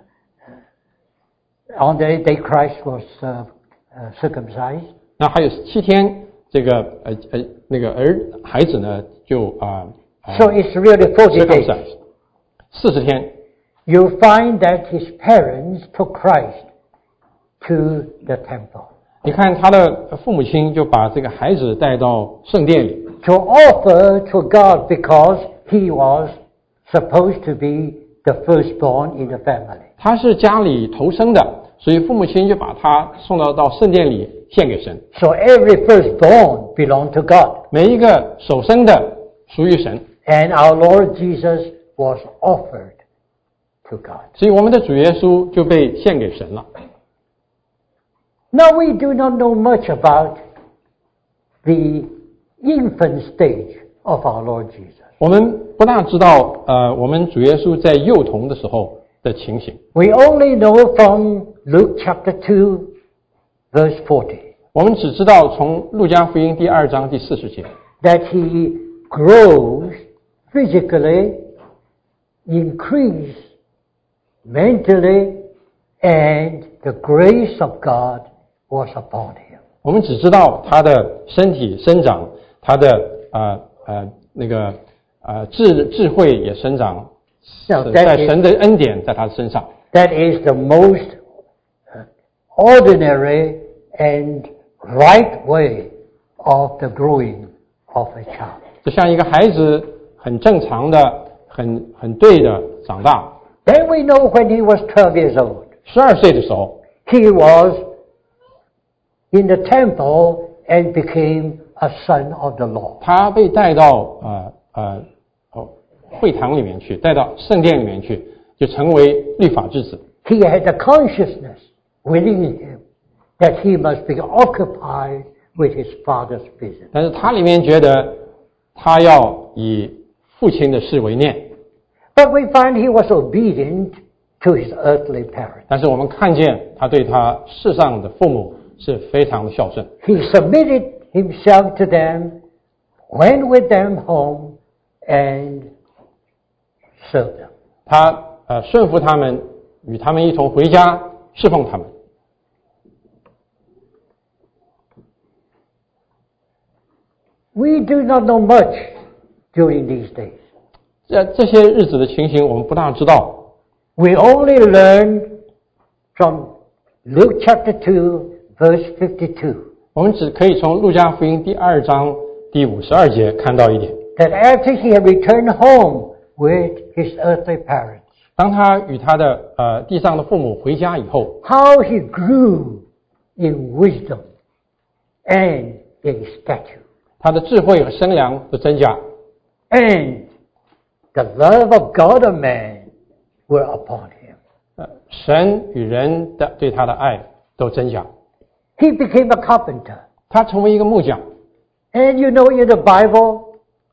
on the eighth day Christ was uh, uh, circumcised. 那还有七天，这个呃呃那个儿孩子呢就啊、呃、 So it's really forty days. circumcised 四十天。 You find that his parents took Christ to the temple 你看他的父母亲就把这个孩子带到圣殿里， to offer to God because he was supposed to be the firstborn in the family. 他是家里头生的，所以父母亲就把他送到到圣殿里献给神。 So every firstborn belonged to God. 每一个首生的属于神， And our Lord Jesus was offered to God. 所以我们的主耶稣就被献给神了。 Now we do not know much about the infant stage of our Lord Jesus. 我们不大知道，呃，我们主耶稣在幼童的时候的情形。 We only know from Luke chapter two, verse forty, 我们只知道从路加福音第二章第四十节， that he grows physically, increase mentally, and the grace of God was upon him. 我们只知道他的身体生长，他的呃呃那个呃智智慧也生长， No, 在 that 神的恩典在他身上。 is, that is the most ordinary and right way of the growing of a child. 就像一个孩子很正常的、很很对的长大。 Then we know when he was twelve years old, 十二岁的时候， he was in the temple and became a son of the Lord. 他被带到呃呃哦会堂里面去，带到圣殿里面去，就成为律法之子。 He had a consciousness within him that he must be occupied with his father's business. 但是他里面觉得他要以父亲的事为念。 But we find he was obedient to his earthly parents. 但是我们看见他对他世上的父母是非常的孝顺。 He submitted himself to them, went with them home, and served them. 他呃顺服他们，与他们一同回家侍奉他们。 We do not know much during these days. 这这些日子的情形我们不大知道。 We only learn from Luke chapter two, verse fifty-two, 我们只可以从路加福音第二章第五十二节看到一点。 that after he had returned home with his earthly parents, 当他与他的呃地上的父母回家以后， how he grew in wisdom and in stature, 他的智慧和身量的增加， and the love of God and man were upon him. 呃，神与人的对他的爱都增加。 He became a carpenter. 他成为一个木匠， And you know, in the Bible,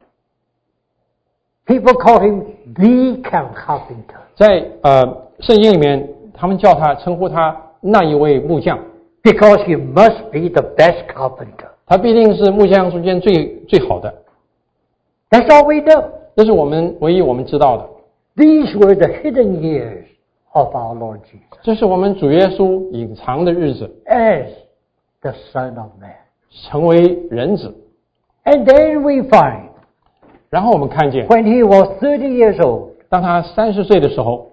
people call him the carpenter 在呃圣经里面，他们叫他称呼他那一位木匠， because he must be the best carpenter. 他必定是木匠中间最最好的。 That's all we know. 这是我们唯一我们知道的。 These were the hidden years of our Lord Jesus 这是我们主耶稣隐藏的日子， as the Son of Man. 成为人子。 And then we find 然后我们看见， when he was thirty years old, 当他三十岁的时候，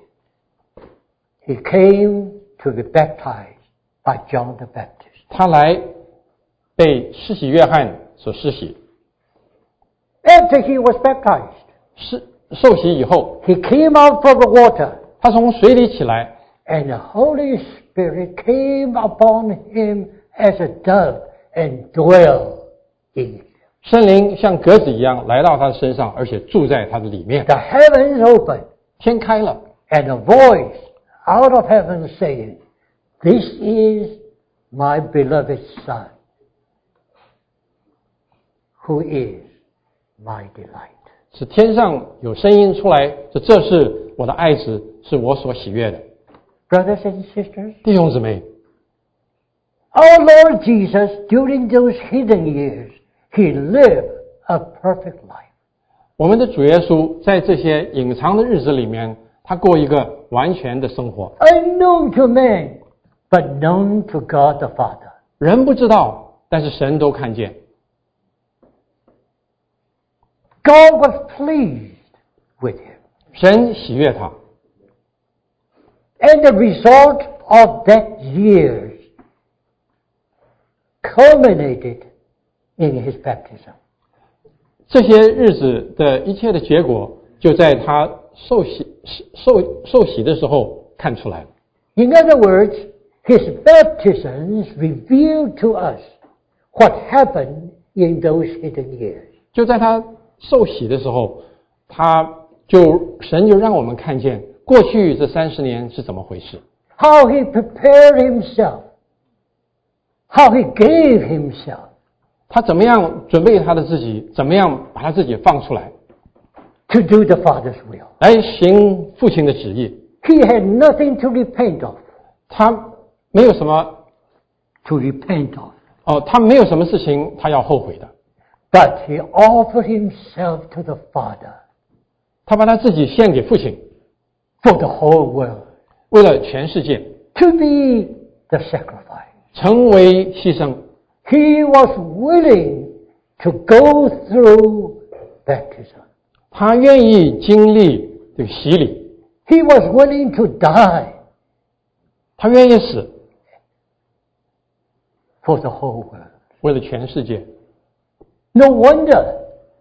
he came to be baptized by John the Baptist. 他来被施洗约翰所施洗。 After he was baptized, 是受洗以后， he came out from the water, 他从水里起来， and the Holy Spirit came upon him as a dove and dwelled in him. 圣灵像鸽子一样来到他的身上，而且住在他的里面。 The heavens opened, 天开了， and a voice out of heaven saying, "This is my beloved Son, who is my delight." 是天上有声音出来，说这是我的爱子，是我所喜悦的。 Brothers and sisters, 弟兄姊妹， our Lord Jesus, during those hidden years, he lived a perfect life. 我们的主耶稣在这些隐藏的日子里面，他过一个完全的生活， Unknown to man, but known to God the Father. 人不知道，但是神都看见。 God was pleased with him. 神喜悦他， And the result of that years culminated in his baptism. 这些日子的一切的结果，就在他受洗受受洗的时候看出来了。 In other words, his baptisms revealed to us what happened in those hidden years. 就在他受洗的时候，他就神就让我们看见过去这三十年是怎么回事， How he prepared himself. How he gave himself 他怎么样准备他的自己，怎么样把他自己放出来， to do the Father's will. 来行父亲的旨意。 He had nothing to repent of. 他没有什么 To repent of. 哦，他没有什么事情他要后悔的， But he offered himself to the Father 他把他自己献给父亲， for the whole world 为了全世界 to be the sacrifice. 成为牺牲。 He was willing to go through baptism. 他愿意经历这个洗礼， He was willing to die 他愿意死， for the whole world. 为了全世界。 No wonder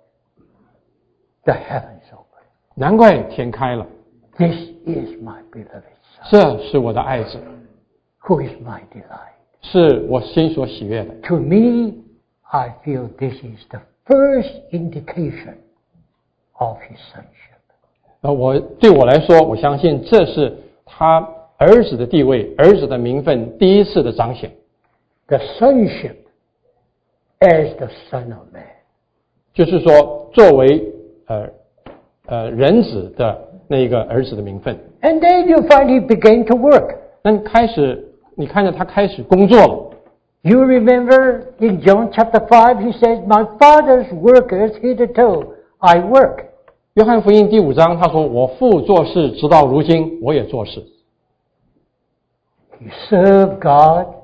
the heavens opened. 难怪天开了， This is my beloved Son, 这是我的爱子， who is my delight. 是我心所喜悦的。 To me, I feel this is the first indication of his sonship. 呃，我对我来说，我相信这是他儿子的地位、儿子的名分第一次的彰显。 The sonship as the Son of Man. 就是说，作为呃呃人子的那个儿子的名分。 And then you find he began to work. 那开始，你看着他开始工作了。 You remember in John chapter five, he says, My Father's workers hitherto I work. 约翰福音第五章他说：“我父做事，直到如今，我也做事。” He served God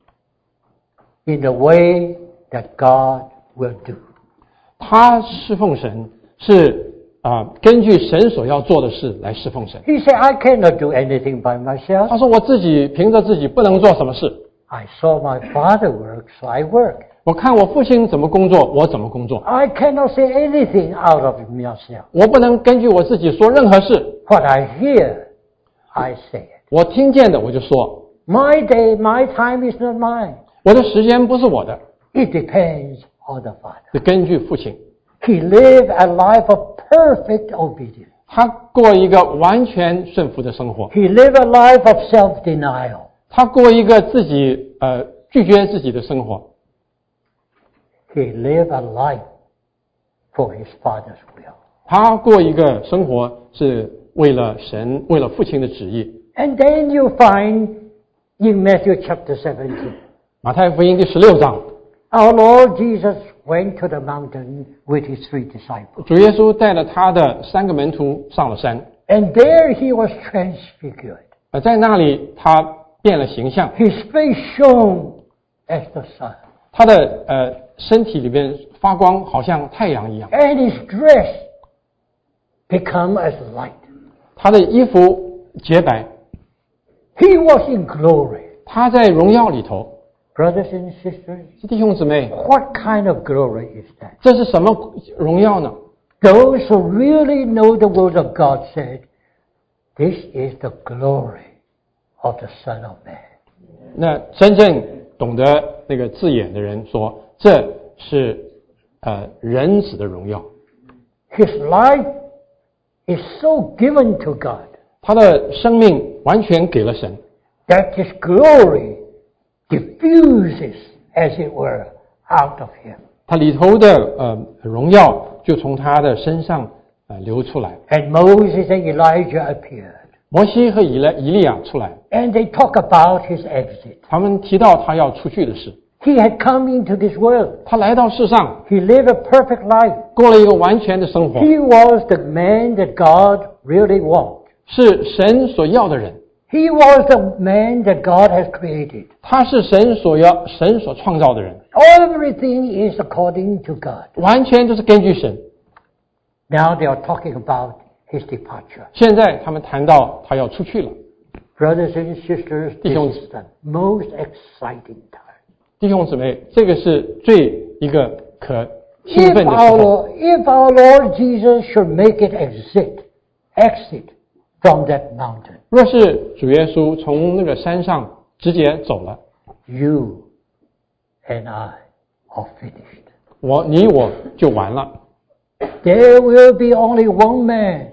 in the way that God will do. 他侍奉神是啊、呃，根据神所要做的事来侍奉神。 He said, I cannot do anything by myself. 他说：“我自己凭着自己不能做什么事。 I saw my Father work, so I work. 我看我父亲怎么工作，我怎么工作。 I cannot say anything out of myself. 我不能根据我自己说任何事。 What I hear, I say it. 我听见的我就说。 My day, my time is not mine. 我的时间不是我的， It depends on the Father. 是根据父亲。 He lived a life of perfect obedience. 他过一个完全顺服的生活。 He lived a life of self-denial. 他过一个自己呃拒绝自己的生活。 He lived a life for his Father's will. 他过一个生活是为了神，为了父亲的旨意。 And then you find in Matthew chapter seventeen, 马太福音第十六章， our Lord Jesus went to the mountain with his three disciples. 主耶稣带了他的三个门徒上了山， And there he was transfigured. 呃，在那里他变了形象， His face shone as the sun. 他的呃身体里边发光，好像太阳一样。 And his dress become as light. 他的衣服洁白， He was in glory. 他在荣耀里头。 Brothers and sisters, 弟兄姊妹， what kind of glory is that? 这是什么荣耀呢？ Those who really know the word of God said, this is the glory of the Son of Man. 那真正懂得那个字眼的人说，这是呃人子的荣耀。 His life is so given to God 他的生命完全给了神， that his glory diffuses, as it were, out of him. 他里头的呃荣耀就从他的身上呃流出来。 And Moses and Elijah appeared. 摩西和以利以利亚出来， And they talk about his exit. 他们提到他要出去的事。 He had come into this world. 他来到世上， He lived a perfect life. 过了一个完全的生活， He was the man that God really wants. 是神所要的人。 He was the man that God has created. 他是神所要、神所创造的人， Everything is according to God. 完全都是根据神。 Now they are talking about his departure. 现在他们谈到他要出去了， Brothers and sisters, this 弟兄- is the most exciting time. 弟兄姊妹，这个是最一个可兴 If 奋的时 our, 候。 Lord, if our Lord Jesus should make it exit, exit from that mountain, 若是主耶稣从那个山上直接走了， you and I are finished. 我你我就完了， There will be only one man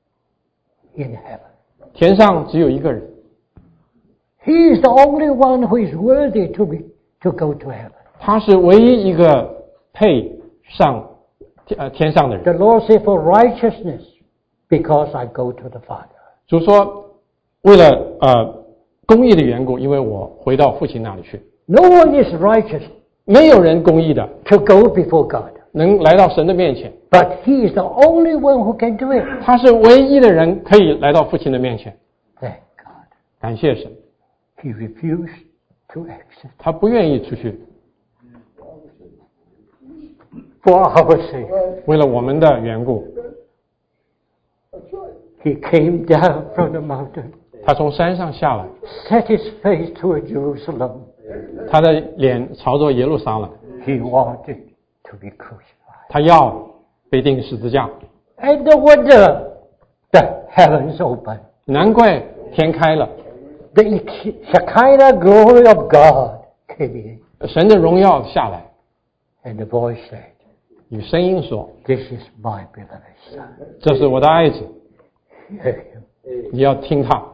in heaven. 天上只有一个人， He is the only one who is worthy to be, to go to heaven. 他是唯一一个配上呃天上的人。 The Lord said, for righteousness, because I go to the Father. 主说，为了呃公义的缘故，因为我回到父亲那里去， No one is righteous 没有人公义的 to go before God. 能来到神的面前， But He is the only one who can do it. 他是唯一的人可以来到父亲的面前。 Thank God. 感谢神， He refused to exit. 他不愿意出去。 for our sake. 为了我们的缘故， He came down from the mountain, 他从山上下来， set his face toward Jerusalem. 他的脸朝着耶路撒冷， He wanted to be crucified. 他要被钉十字架。 And no wonder the heavens opened. 难怪天开了， The Shekinah glory of God came in. 神的荣耀下来， And the voice said, 有声音说 This is my beloved son. 这是我的爱子， Hear him. 你要听他。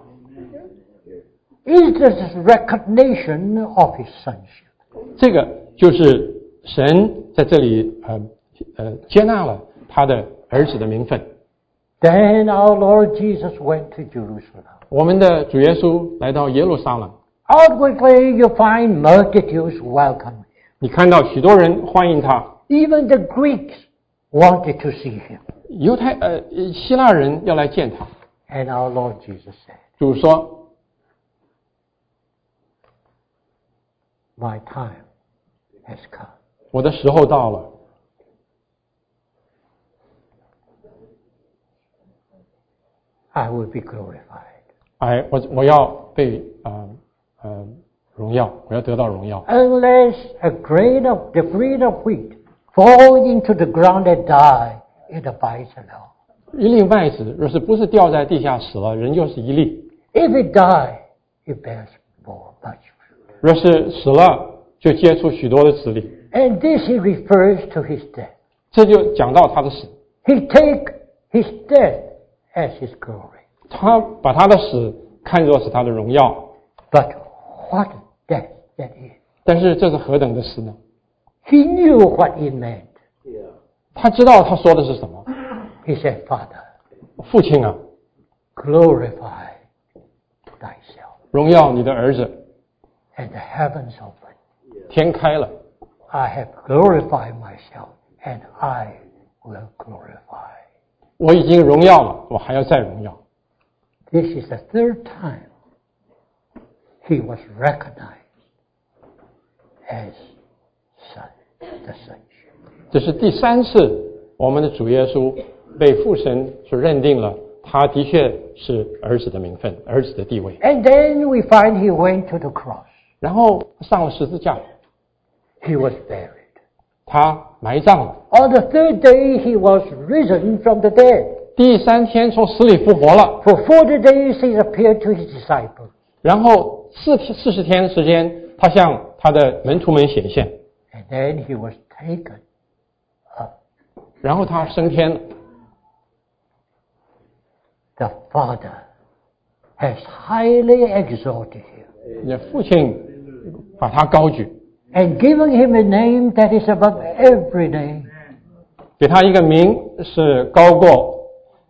Is this recognition of his sonship? 这个就是神在这里呃呃接纳了他的儿子的名分。 Then our Lord Jesus went to Jerusalem. 我们的主耶稣来到耶路撒冷， Outwardly, you find multitudes welcome him. 你看到许多人欢迎他， Even the Greeks wanted to see him. 犹太呃希腊人要来见他。 And our Lord Jesus said, 主说 My time has come. 我的时候到了， I will be glorified. 哎，我我要被呃呃荣耀，我要得到荣耀。 Unless a grain of the grain of wheat fall into the ground and die, it abides alone. 一粒麦子若是不是掉在地下死了，人就是一粒； If it die, it bears more much fruit. 若是死了，就结出许多的子粒。 And this he refers to his death. 这就讲到他的死， He take his death as his glory. 他把他的死看作是他的荣耀。 But what death that is. 但是这是何等的死呢？ He knew what it meant. 他知道他说的是什么。 He said, Father, 父亲啊， glorify thyself. 荣耀你的儿子。 And the heavens opened. 天开了， I have glorified myself, and I will glorify. 我已经荣耀了，我还要再荣耀。 This is the third time he was recognized as son, the sonship. 这是第三次我们的主耶稣被父神所认定了，他的确是儿子的名分，儿子的地位。 And then we find he went to the cross. 然后上了十字架， He was buried. 他埋葬了。 On the third day, he was risen from the dead. 第三天从死里复活了， For forty days, he appeared to his disciples. 然后四天四十天时间，他向他的门徒们显现， And then he was taken up. 然后他升天了。 The Father has highly exalted him 你的父亲把他高举， and given him a name that is above every name. 给他一个名是高过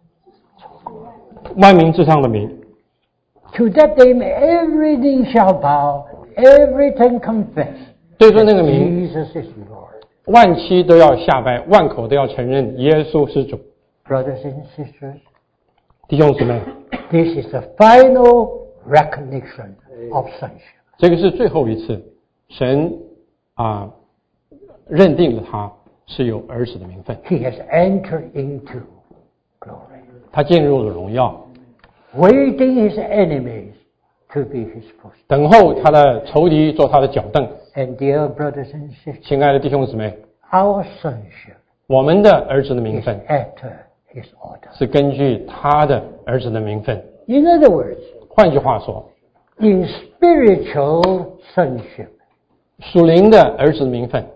万民之上的名。 To that name, every knee shall bow, every tongue confess 对着那个名， Jesus is Lord. 万期都要下拜，万口都要承认耶稣是主。 Brothers and sisters, 弟兄姊妹， this is the final recognition of sonship. 这个是最后一次，神啊认定了他是有儿子的名分， He has entered into glory, 他进入了荣耀， waiting his enemies to be his footstool. 等候他的仇敌做他的脚凳。 And dear brothers and sisters, 亲爱的弟兄姊妹， our sonship 我们的儿子的名 is 分 after his order. 是根据他的儿子的名分。 In other words, 换句话说， in spiritual sonship, 属灵的儿子的名分，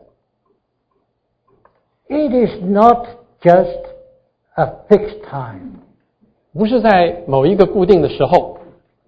it is not just a fixed time. 不是在某一个固定的时候，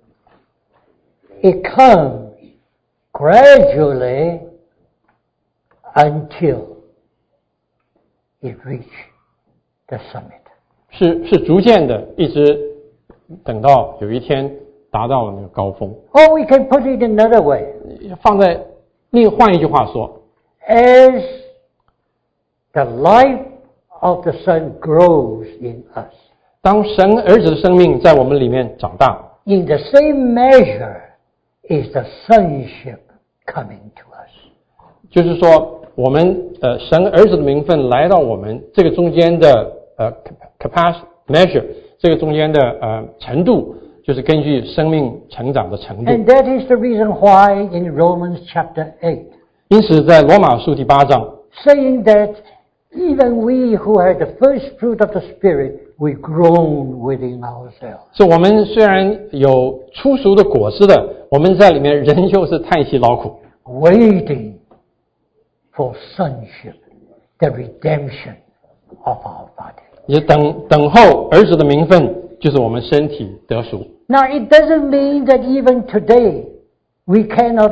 It comes gradually until it reaches the summit. 是是逐渐的，一直等到有一天达到了那个高峰。 Or we can put it another way. 放在另换一句话说， As the life of the Son grows in us, 当神儿子的生命在我们里面长大， in the same measure is the sonship coming to us. 就是说， 我们呃神儿子的名分来到我们这个中间的呃 capacity measure 这个中间的呃程度，就是根据生命成长的程度。 And that is the reason why in Romans chapter eight, 因此在罗马书第八章 saying that even we who had the first fruit of the Spirit, we groan within ourselves. 是我们虽然有初熟的果子的，我们在里面仍旧是叹息劳苦， Waiting for sonship, the redemption of our body. 也等等候儿子的名分，就是我们身体得赎。 Now, it doesn't mean that even today we cannot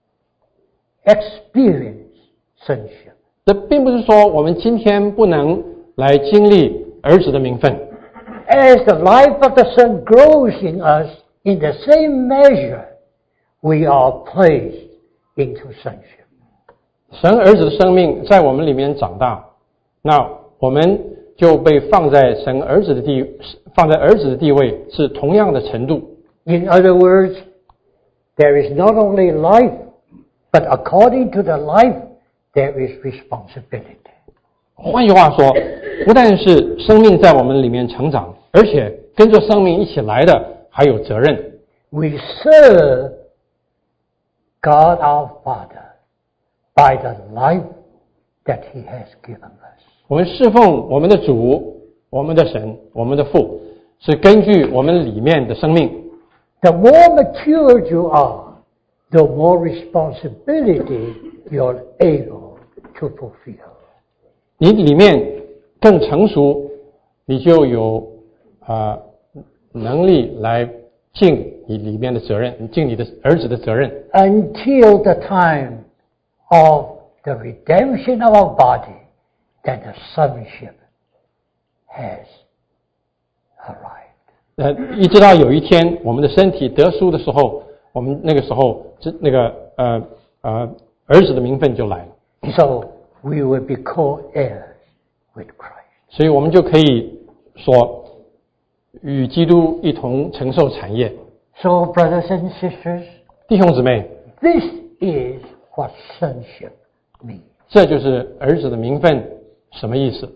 experience sonship. 这并不是说我们今天不能来经历儿子的名分。 As the life of the Son grows in us, in the same measure, we are placed into sonship. 神儿子的生命在我们里面长大，那我们就被放在神儿子的地，放在儿子的地位是同样的程度。 In other words, there is not only life, but according to the life, there is responsibility. 换句话说，不但是生命在我们里面成长，而且跟着生命一起来的还有责任。 We serve God our Father by the life that He has given us. 我们侍奉我们的主、我们的神、我们的父，是根据我们里面的生命。 The more mature you are, the more responsibility you're able to fulfill. 你里面更成熟，你就有啊、呃、能力来尽你里面的责任，尽你的儿子的责任。 Until the time of the redemption of our body, that the sonship has arrived. 呃，一直到有一天我们的身体得赎的时候，我们那个时候，这那个呃呃儿子的名分就来了， So we will be co-heirs with Christ. 所以我们就可以说与基督一同承受产业。 So, brothers and sisters, 弟兄姊妹， this is what sonship means. 这就是儿子的名分什么意思？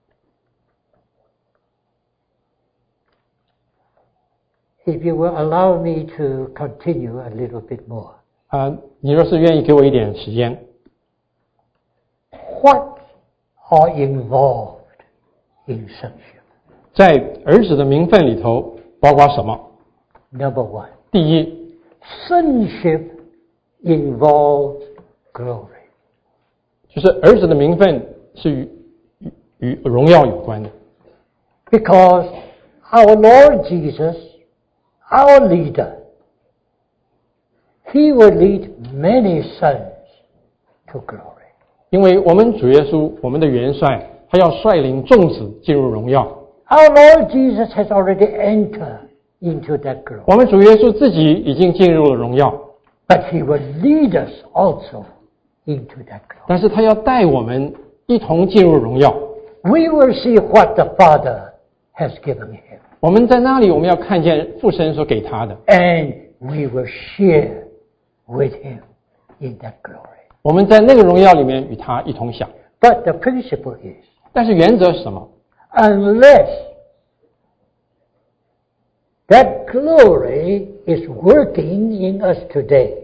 If you will allow me to continue a little bit more. 啊、你若是愿意给我一点时间， What are involved in sonship? 在儿子的名分里头包括什么？ Number one, 第一， sonship involves glory. 就是儿子的名分是与与与荣耀有关的， Because our Lord Jesus, our leader, He will lead many sons to glory. 因为我们主耶稣，我们的元帅，他要率领众子进入荣耀。 Our Lord Jesus has already entered into that glory. 我们主耶稣自己已经进入了荣耀， But He will lead us also into that glory. 但是他要带我们一同进入荣耀。 We will see what the Father has given Him. 我们在那里，我们要看见父神所给他的， And we will share with Him in that glory. 我们在那个荣耀里面与他一同享。 But the principle is, 但是原则是什么？ unless that glory is working in us today,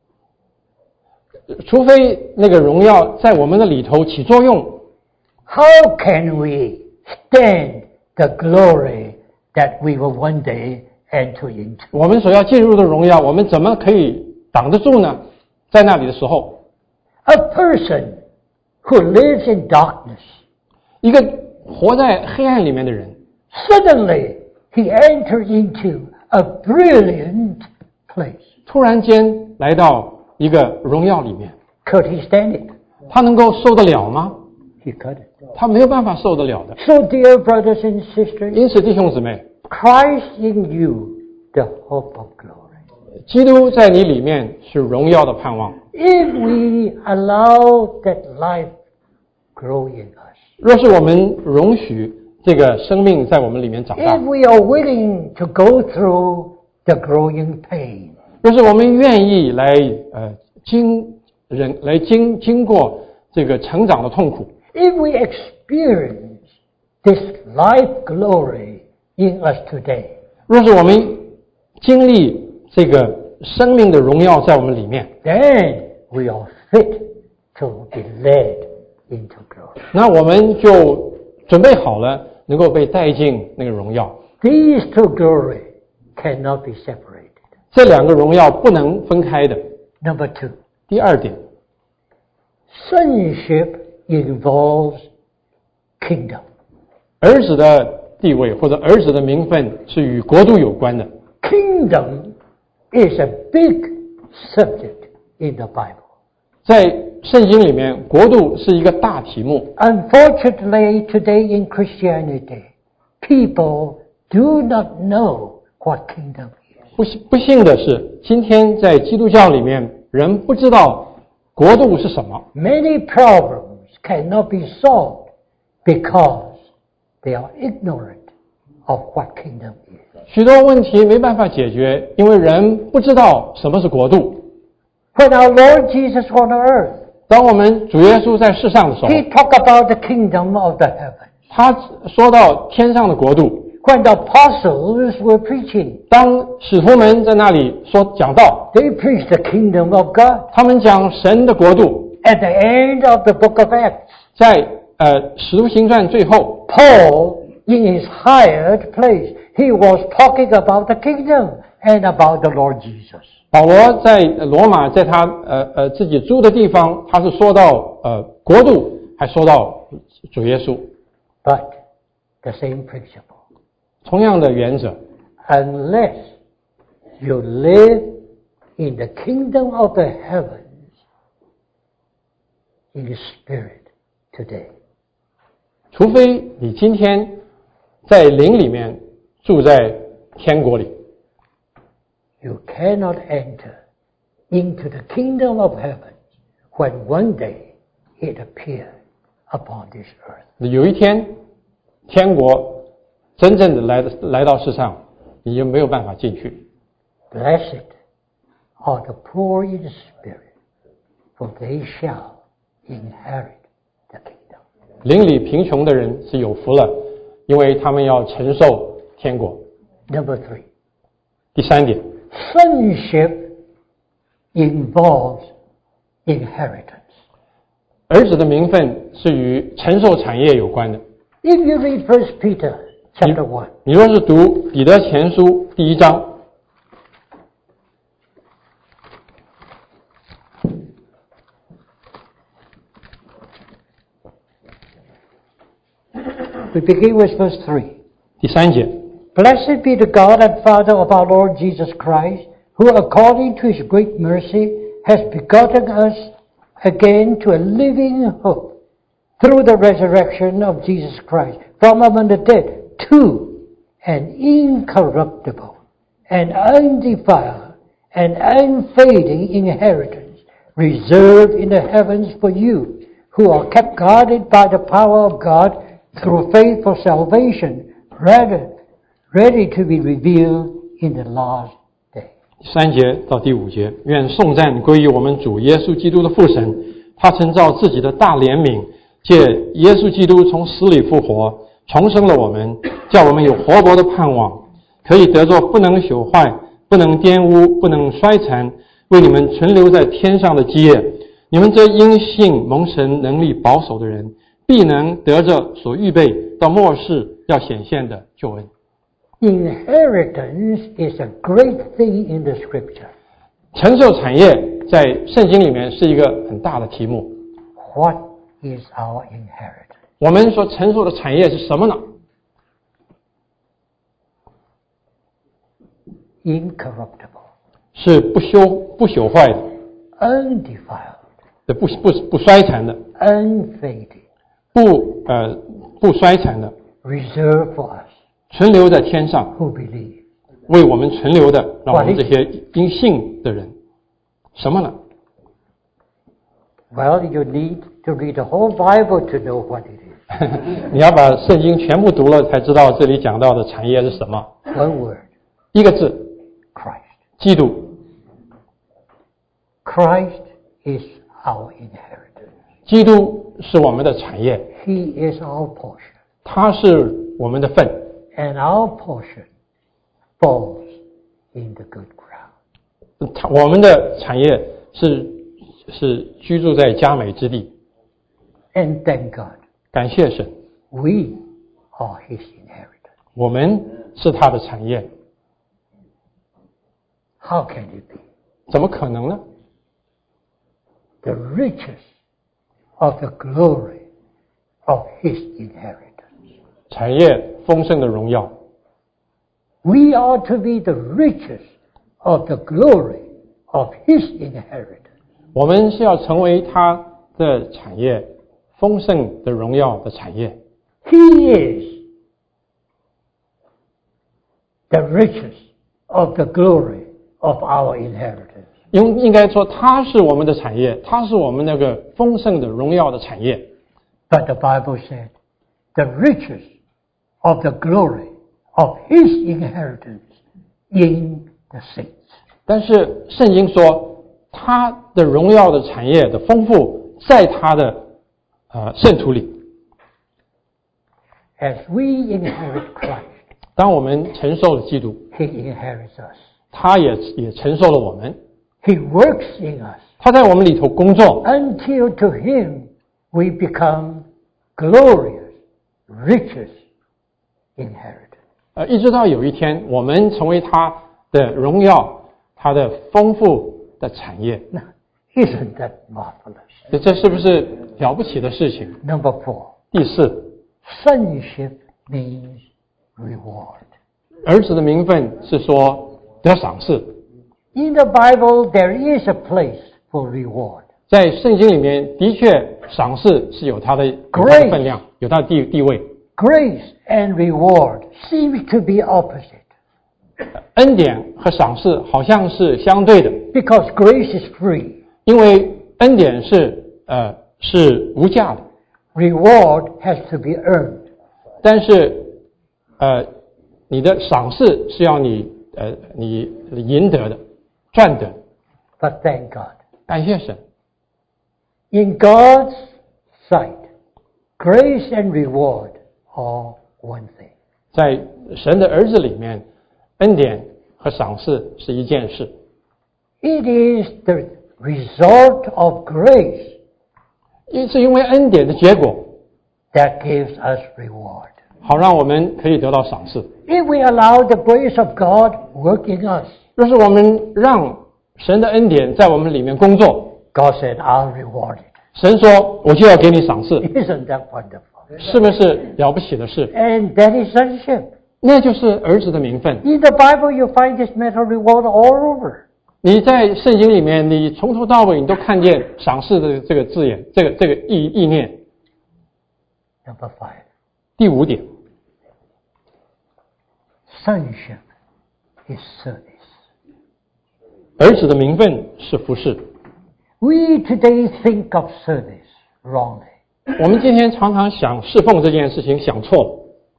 除非那个荣耀在我们的里头起作用， how can we stand the glory that we will one day enter into? 我们所要进入的荣耀，我们怎么可以挡得住呢？在那里的时候， A person who lives in darkness, 一个活在黑暗里面的人， suddenly he enters into a brilliant place. 突然间来到一个荣耀里面， Could he stand it? 他能够受得了吗？ He couldn't. 他没有办法受得了的。 So, dear brothers and sisters, 因此，弟兄姊妹， Christ in you, the hope of glory. 基督在你里面是荣耀的盼望。 If we allow that life grow in us, 若是我们容许这个生命在我们里面长大， if we are willing to go through the growing pain, 若是我们愿意来呃经忍来经经过这个成长的痛苦。 If we experience this life glory in us today, 若是我们经历这个生命的荣耀在我们里面， then we are fit to be led into glory. 那我们就准备好了，能够被带进那个荣耀。 These two glory cannot be separated. 这两个荣耀不能分开的。 Number two, 第二点， sonship involves kingdom. 儿子的地位或者儿子的名分是与国度有关的。 Kingdom is a big subject in the Bible. 在圣经里面，国度是一个大题目。 Unfortunately, today in Christianity, people do not know what kingdom is. 不不幸的是，今天在基督教里面，人不知道国度是什么。 Many problems cannot be solved because they are ignorant of what kingdom is. 许多问题没办法解决，因为人不知道什么是国度。 When our Lord Jesus on earth, 当我们主耶稣在世上的时候， He talked about the kingdom of the heavens. 他说到天上的国度。 When the apostles were preaching, 当使徒们在那里说讲道， they preached the kingdom of God. 他们讲神的国度。 At the end of the book of Acts, 在呃使徒行传最后， Paul, in his hired place, he was talking about the kingdom and about the Lord Jesus. 保罗在罗马，在他呃呃自己住的地方，他是说到呃国度，还说到主耶稣。 But the same principle. 同样的原则， Unless you live in the kingdom of the heavens in the spirit today, 除非你今天在灵里面住在天国里， you cannot enter into the kingdom of heaven when one day it appeared upon this earth. 有一天天国真正的来来到世上，你就没有办法进去。 Blessed are the poor in spirit, for they shall inherit the kingdom. 邻里贫穷的人是有福了，因为他们要承受天国。 Number three, 第三点， sonship involves inheritance. 儿子的名分是与承受产业有关的。 If you read First Peter chapter one, 你若是读彼得前书第一章， we begin with verse three. 第三节， Blessed be the God and Father of our Lord Jesus Christ, who according to his great mercy has begotten us again to a living hope through the resurrection of Jesus Christ from among the dead to an incorruptible and undefiled and unfading inheritance reserved in the heavens for you, who are kept guarded by the power of God through faith for salvation, rather ready to be revealed in the last day. 第三节到第五节，愿颂赞归于我们主耶稣基督的父神，他曾照自己的大怜悯，借耶稣基督从死里复活，重生了我们，叫我们有活泼的盼望，可以得作不能朽坏、不能玷污、不能衰残，为你们存留在天上的基业。你们这因信蒙神能力保守的人，必能得着所预备到末世要显现的救恩。 Inheritance is a great thing in the scripture. 承受产业在圣经里面是一个很大的题目。 What is our inheritance? 我们所承受的产业是什么呢？ Incorruptible, 是不朽不朽坏的， undefiled, 的不不不衰残的， unfading, 不呃不衰残的， reserved for us 存留在天上， who believe. 为我们存留的，让我们这些因信的人，什么呢？ Well, you need to read the whole Bible to know what it is. 你要把圣经全部读了，才知道这里讲到的产业是什么。 One word, 一个字， Christ. 基督。 Christ is our inheritance. 基督是我们的产业， He is our portion. 他是我们的份， And our portion falls in the good ground. 他我们的产业是是居住在佳美之地。 And thank God, 感谢神， we are His inheritance. 我们是他的产业， How can it be? 怎么可能呢？ The riches of the glory of His inheritance. 产业丰盛的荣耀， We are to be the riches of the glory of His inheritance. 我们是要成为他的产业，丰盛的荣耀的产业。 He is the riches of the glory of our inheritance. 应应该说，他是我们的产业，他是我们那个丰盛的荣耀的产业。 But the Bible said, the riches of the glory of His inheritance in the saints. 但是圣经说，他的荣耀的产业的丰富，在他的呃圣徒里。 As we inherit Christ, 当我们承受了基督， He inherits us. 他也也承受了我们， He works in us 他在我们里头工作， until to Him we become glorious, riches, inheritance. 呃，一直到有一天，我们成为他的荣耀，他的丰富的产业。 Now, isn't that marvelous? 这这是不是了不起的事情？ Number four, 第四， sonship means reward. 儿子的名分是说得赏赐。 In the Bible, there is a place for reward. 在圣经里面，的确赏赐是有它的有它的分量，有它的地地位。 Grace and reward seem to be opposite 恩典和赏赐好像是相对的， because grace is free. 因为恩典是呃是无价的， Reward has to be earned. 但是呃你的赏赐是要你呃你赢得的、赚得的。 But thank God. 感谢神， In God's sight, grace and reward are one thing. 在神的儿子里面，恩典和赏赐是一件事。 It is the result of grace 因是因为恩典的结果， that gives us reward. 好让我们可以得到赏赐。 If we allow the grace of God work in us, 若是我们让神的恩典在我们里面工作， God said, I'll reward it. 神说我就要给你赏赐， Isn't that wonderful? 是不是了不起的事？ And that is sonship. 那就是儿子的名分。 In the Bible, you find this metal reward all over. 你在圣经里面，你从头到尾你都看见赏赐的这个字眼，这个这个意意念。 Number five, 第五点， sonship is service. 儿子的名分是服侍。 We today think of service wrongly. 我们今天常常想侍奉这件事情，想错了。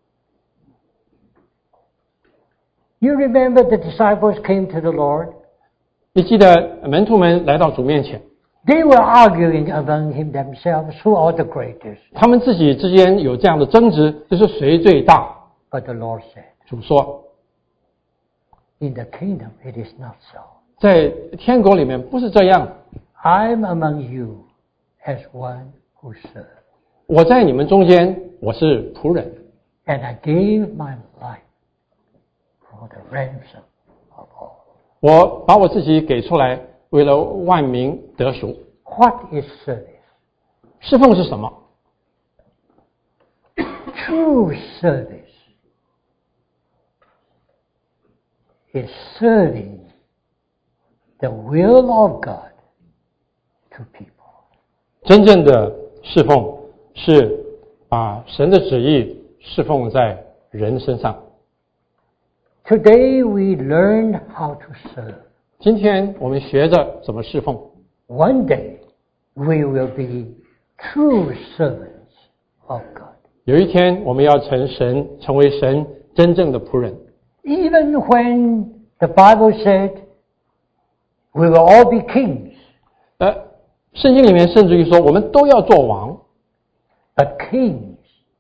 You remember the disciples came to the Lord? 你记得门徒们来到主面前， They were arguing among him themselves who are the greatest. 他们自己之间有这样的争执，就是谁最大。 But the Lord said, 主说， in the kingdom it is not so. 在天国里面不是这样， I'm among you as one who serves. 我在你们中间，我是仆人， And I gave my life for the ransom of all. 我把我自己给出来，为了万民得赎。 What is service? 侍奉是什么？ True service is serving the will of God to people. 真正的侍奉是把神的旨意侍奉在人身上。 Today we learn how to serve. 今天我们学着怎么侍奉， One day we will be true servants of God. 有一天我们要成神，成为神真正的仆人。 Even when the Bible said we will all be kings, 呃， 圣经里面甚至于说，我们都要做王。 But kings,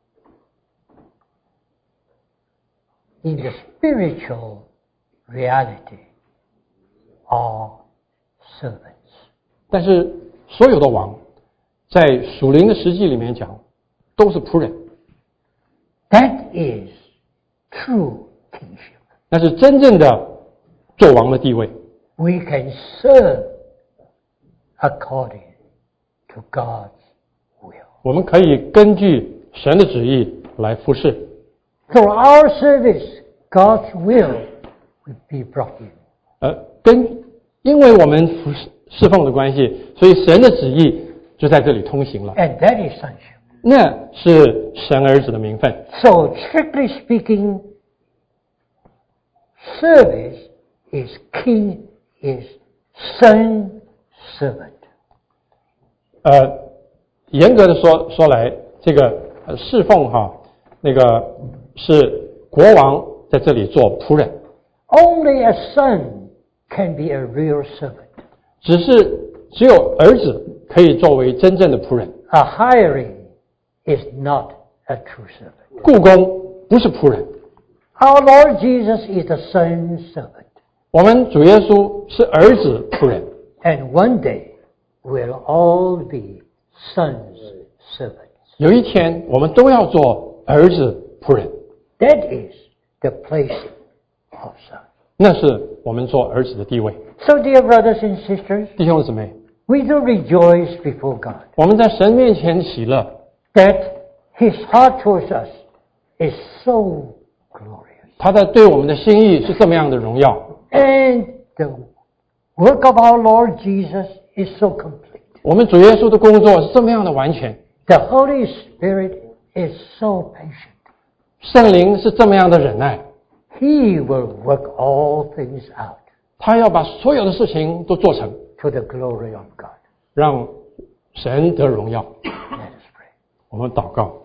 in the spiritual reality, are servants. 但是所有的王，在属灵的实际里面讲，都是仆人。 That is true kingship. 那是真正的做王的地位。 We can serve according to God's will. 我们可以根据神的旨意来服侍。 Through our service, God's will will be brought in. 呃，跟因为我们服侍侍奉的关系，所以神的旨意就在这里通行了。 And that is sonship. 那是神儿子的名分。 So, strictly speaking, service is king, is son servant. 呃，严格的说说来，这个呃侍奉哈，那个是国王在这里做仆人。 Only a son can be a real servant. 只是只有儿子可以作为真正的仆人。 A hireling is not a true servant. 雇工不是仆人。 Our Lord Jesus is the son servant. 我们主耶稣是儿子仆人。 And one day we'll all be sons servants. 有一天我们都要做儿子仆人。 That is the place of son. 那是我们做儿子的地位。 So, dear brothers and sisters, 弟兄姊妹， we do rejoice before God 我们在神面前喜乐， that His heart towards us is so glorious. 他在对我们的心意是这么样的荣耀。 And the work of our Lord Jesus is so complete. 我们主耶稣的工作是这么样的完全。 The Holy Spirit is so patient. 圣灵是这么样的忍耐。 He will work all things out 他要把所有的事情都做成， to the glory of God. 让神得荣耀。 Let us pray. 我们祷告。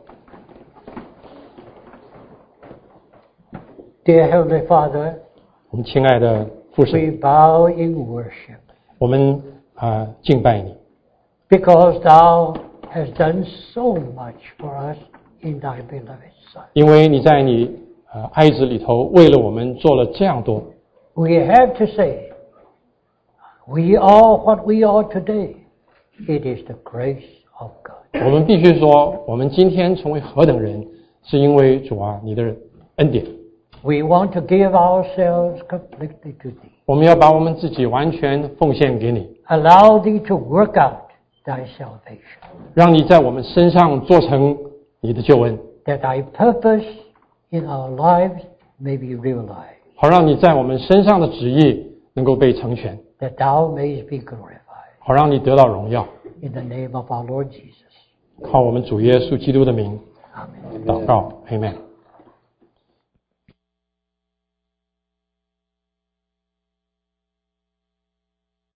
Dear Heavenly Father, 我们亲爱的父 we 神， bow in worship 我们啊、呃敬拜你， because Thou hast done so much for us in Thy beloved Son. 因为你在你呃爱子里头为了我们做了这样多。 We have to say, we are what we are today. It is the grace of God. 我们必须说，我们今天成为何等人，是因为主啊你的恩典。 We want to give ourselves completely to Thee. 我们要把我们自己完全奉献给你， Allow Thee to work out Thy salvation, 让你在我们身上做成你的救恩， that Thy purpose in our lives may be realized, 好让你在我们身上的旨意能够被成全， that Thou mayest be glorified. 好让你得到荣耀。 In the name of our Lord Jesus. 靠我们主耶稣基督的名 Amen. 祷告，阿们。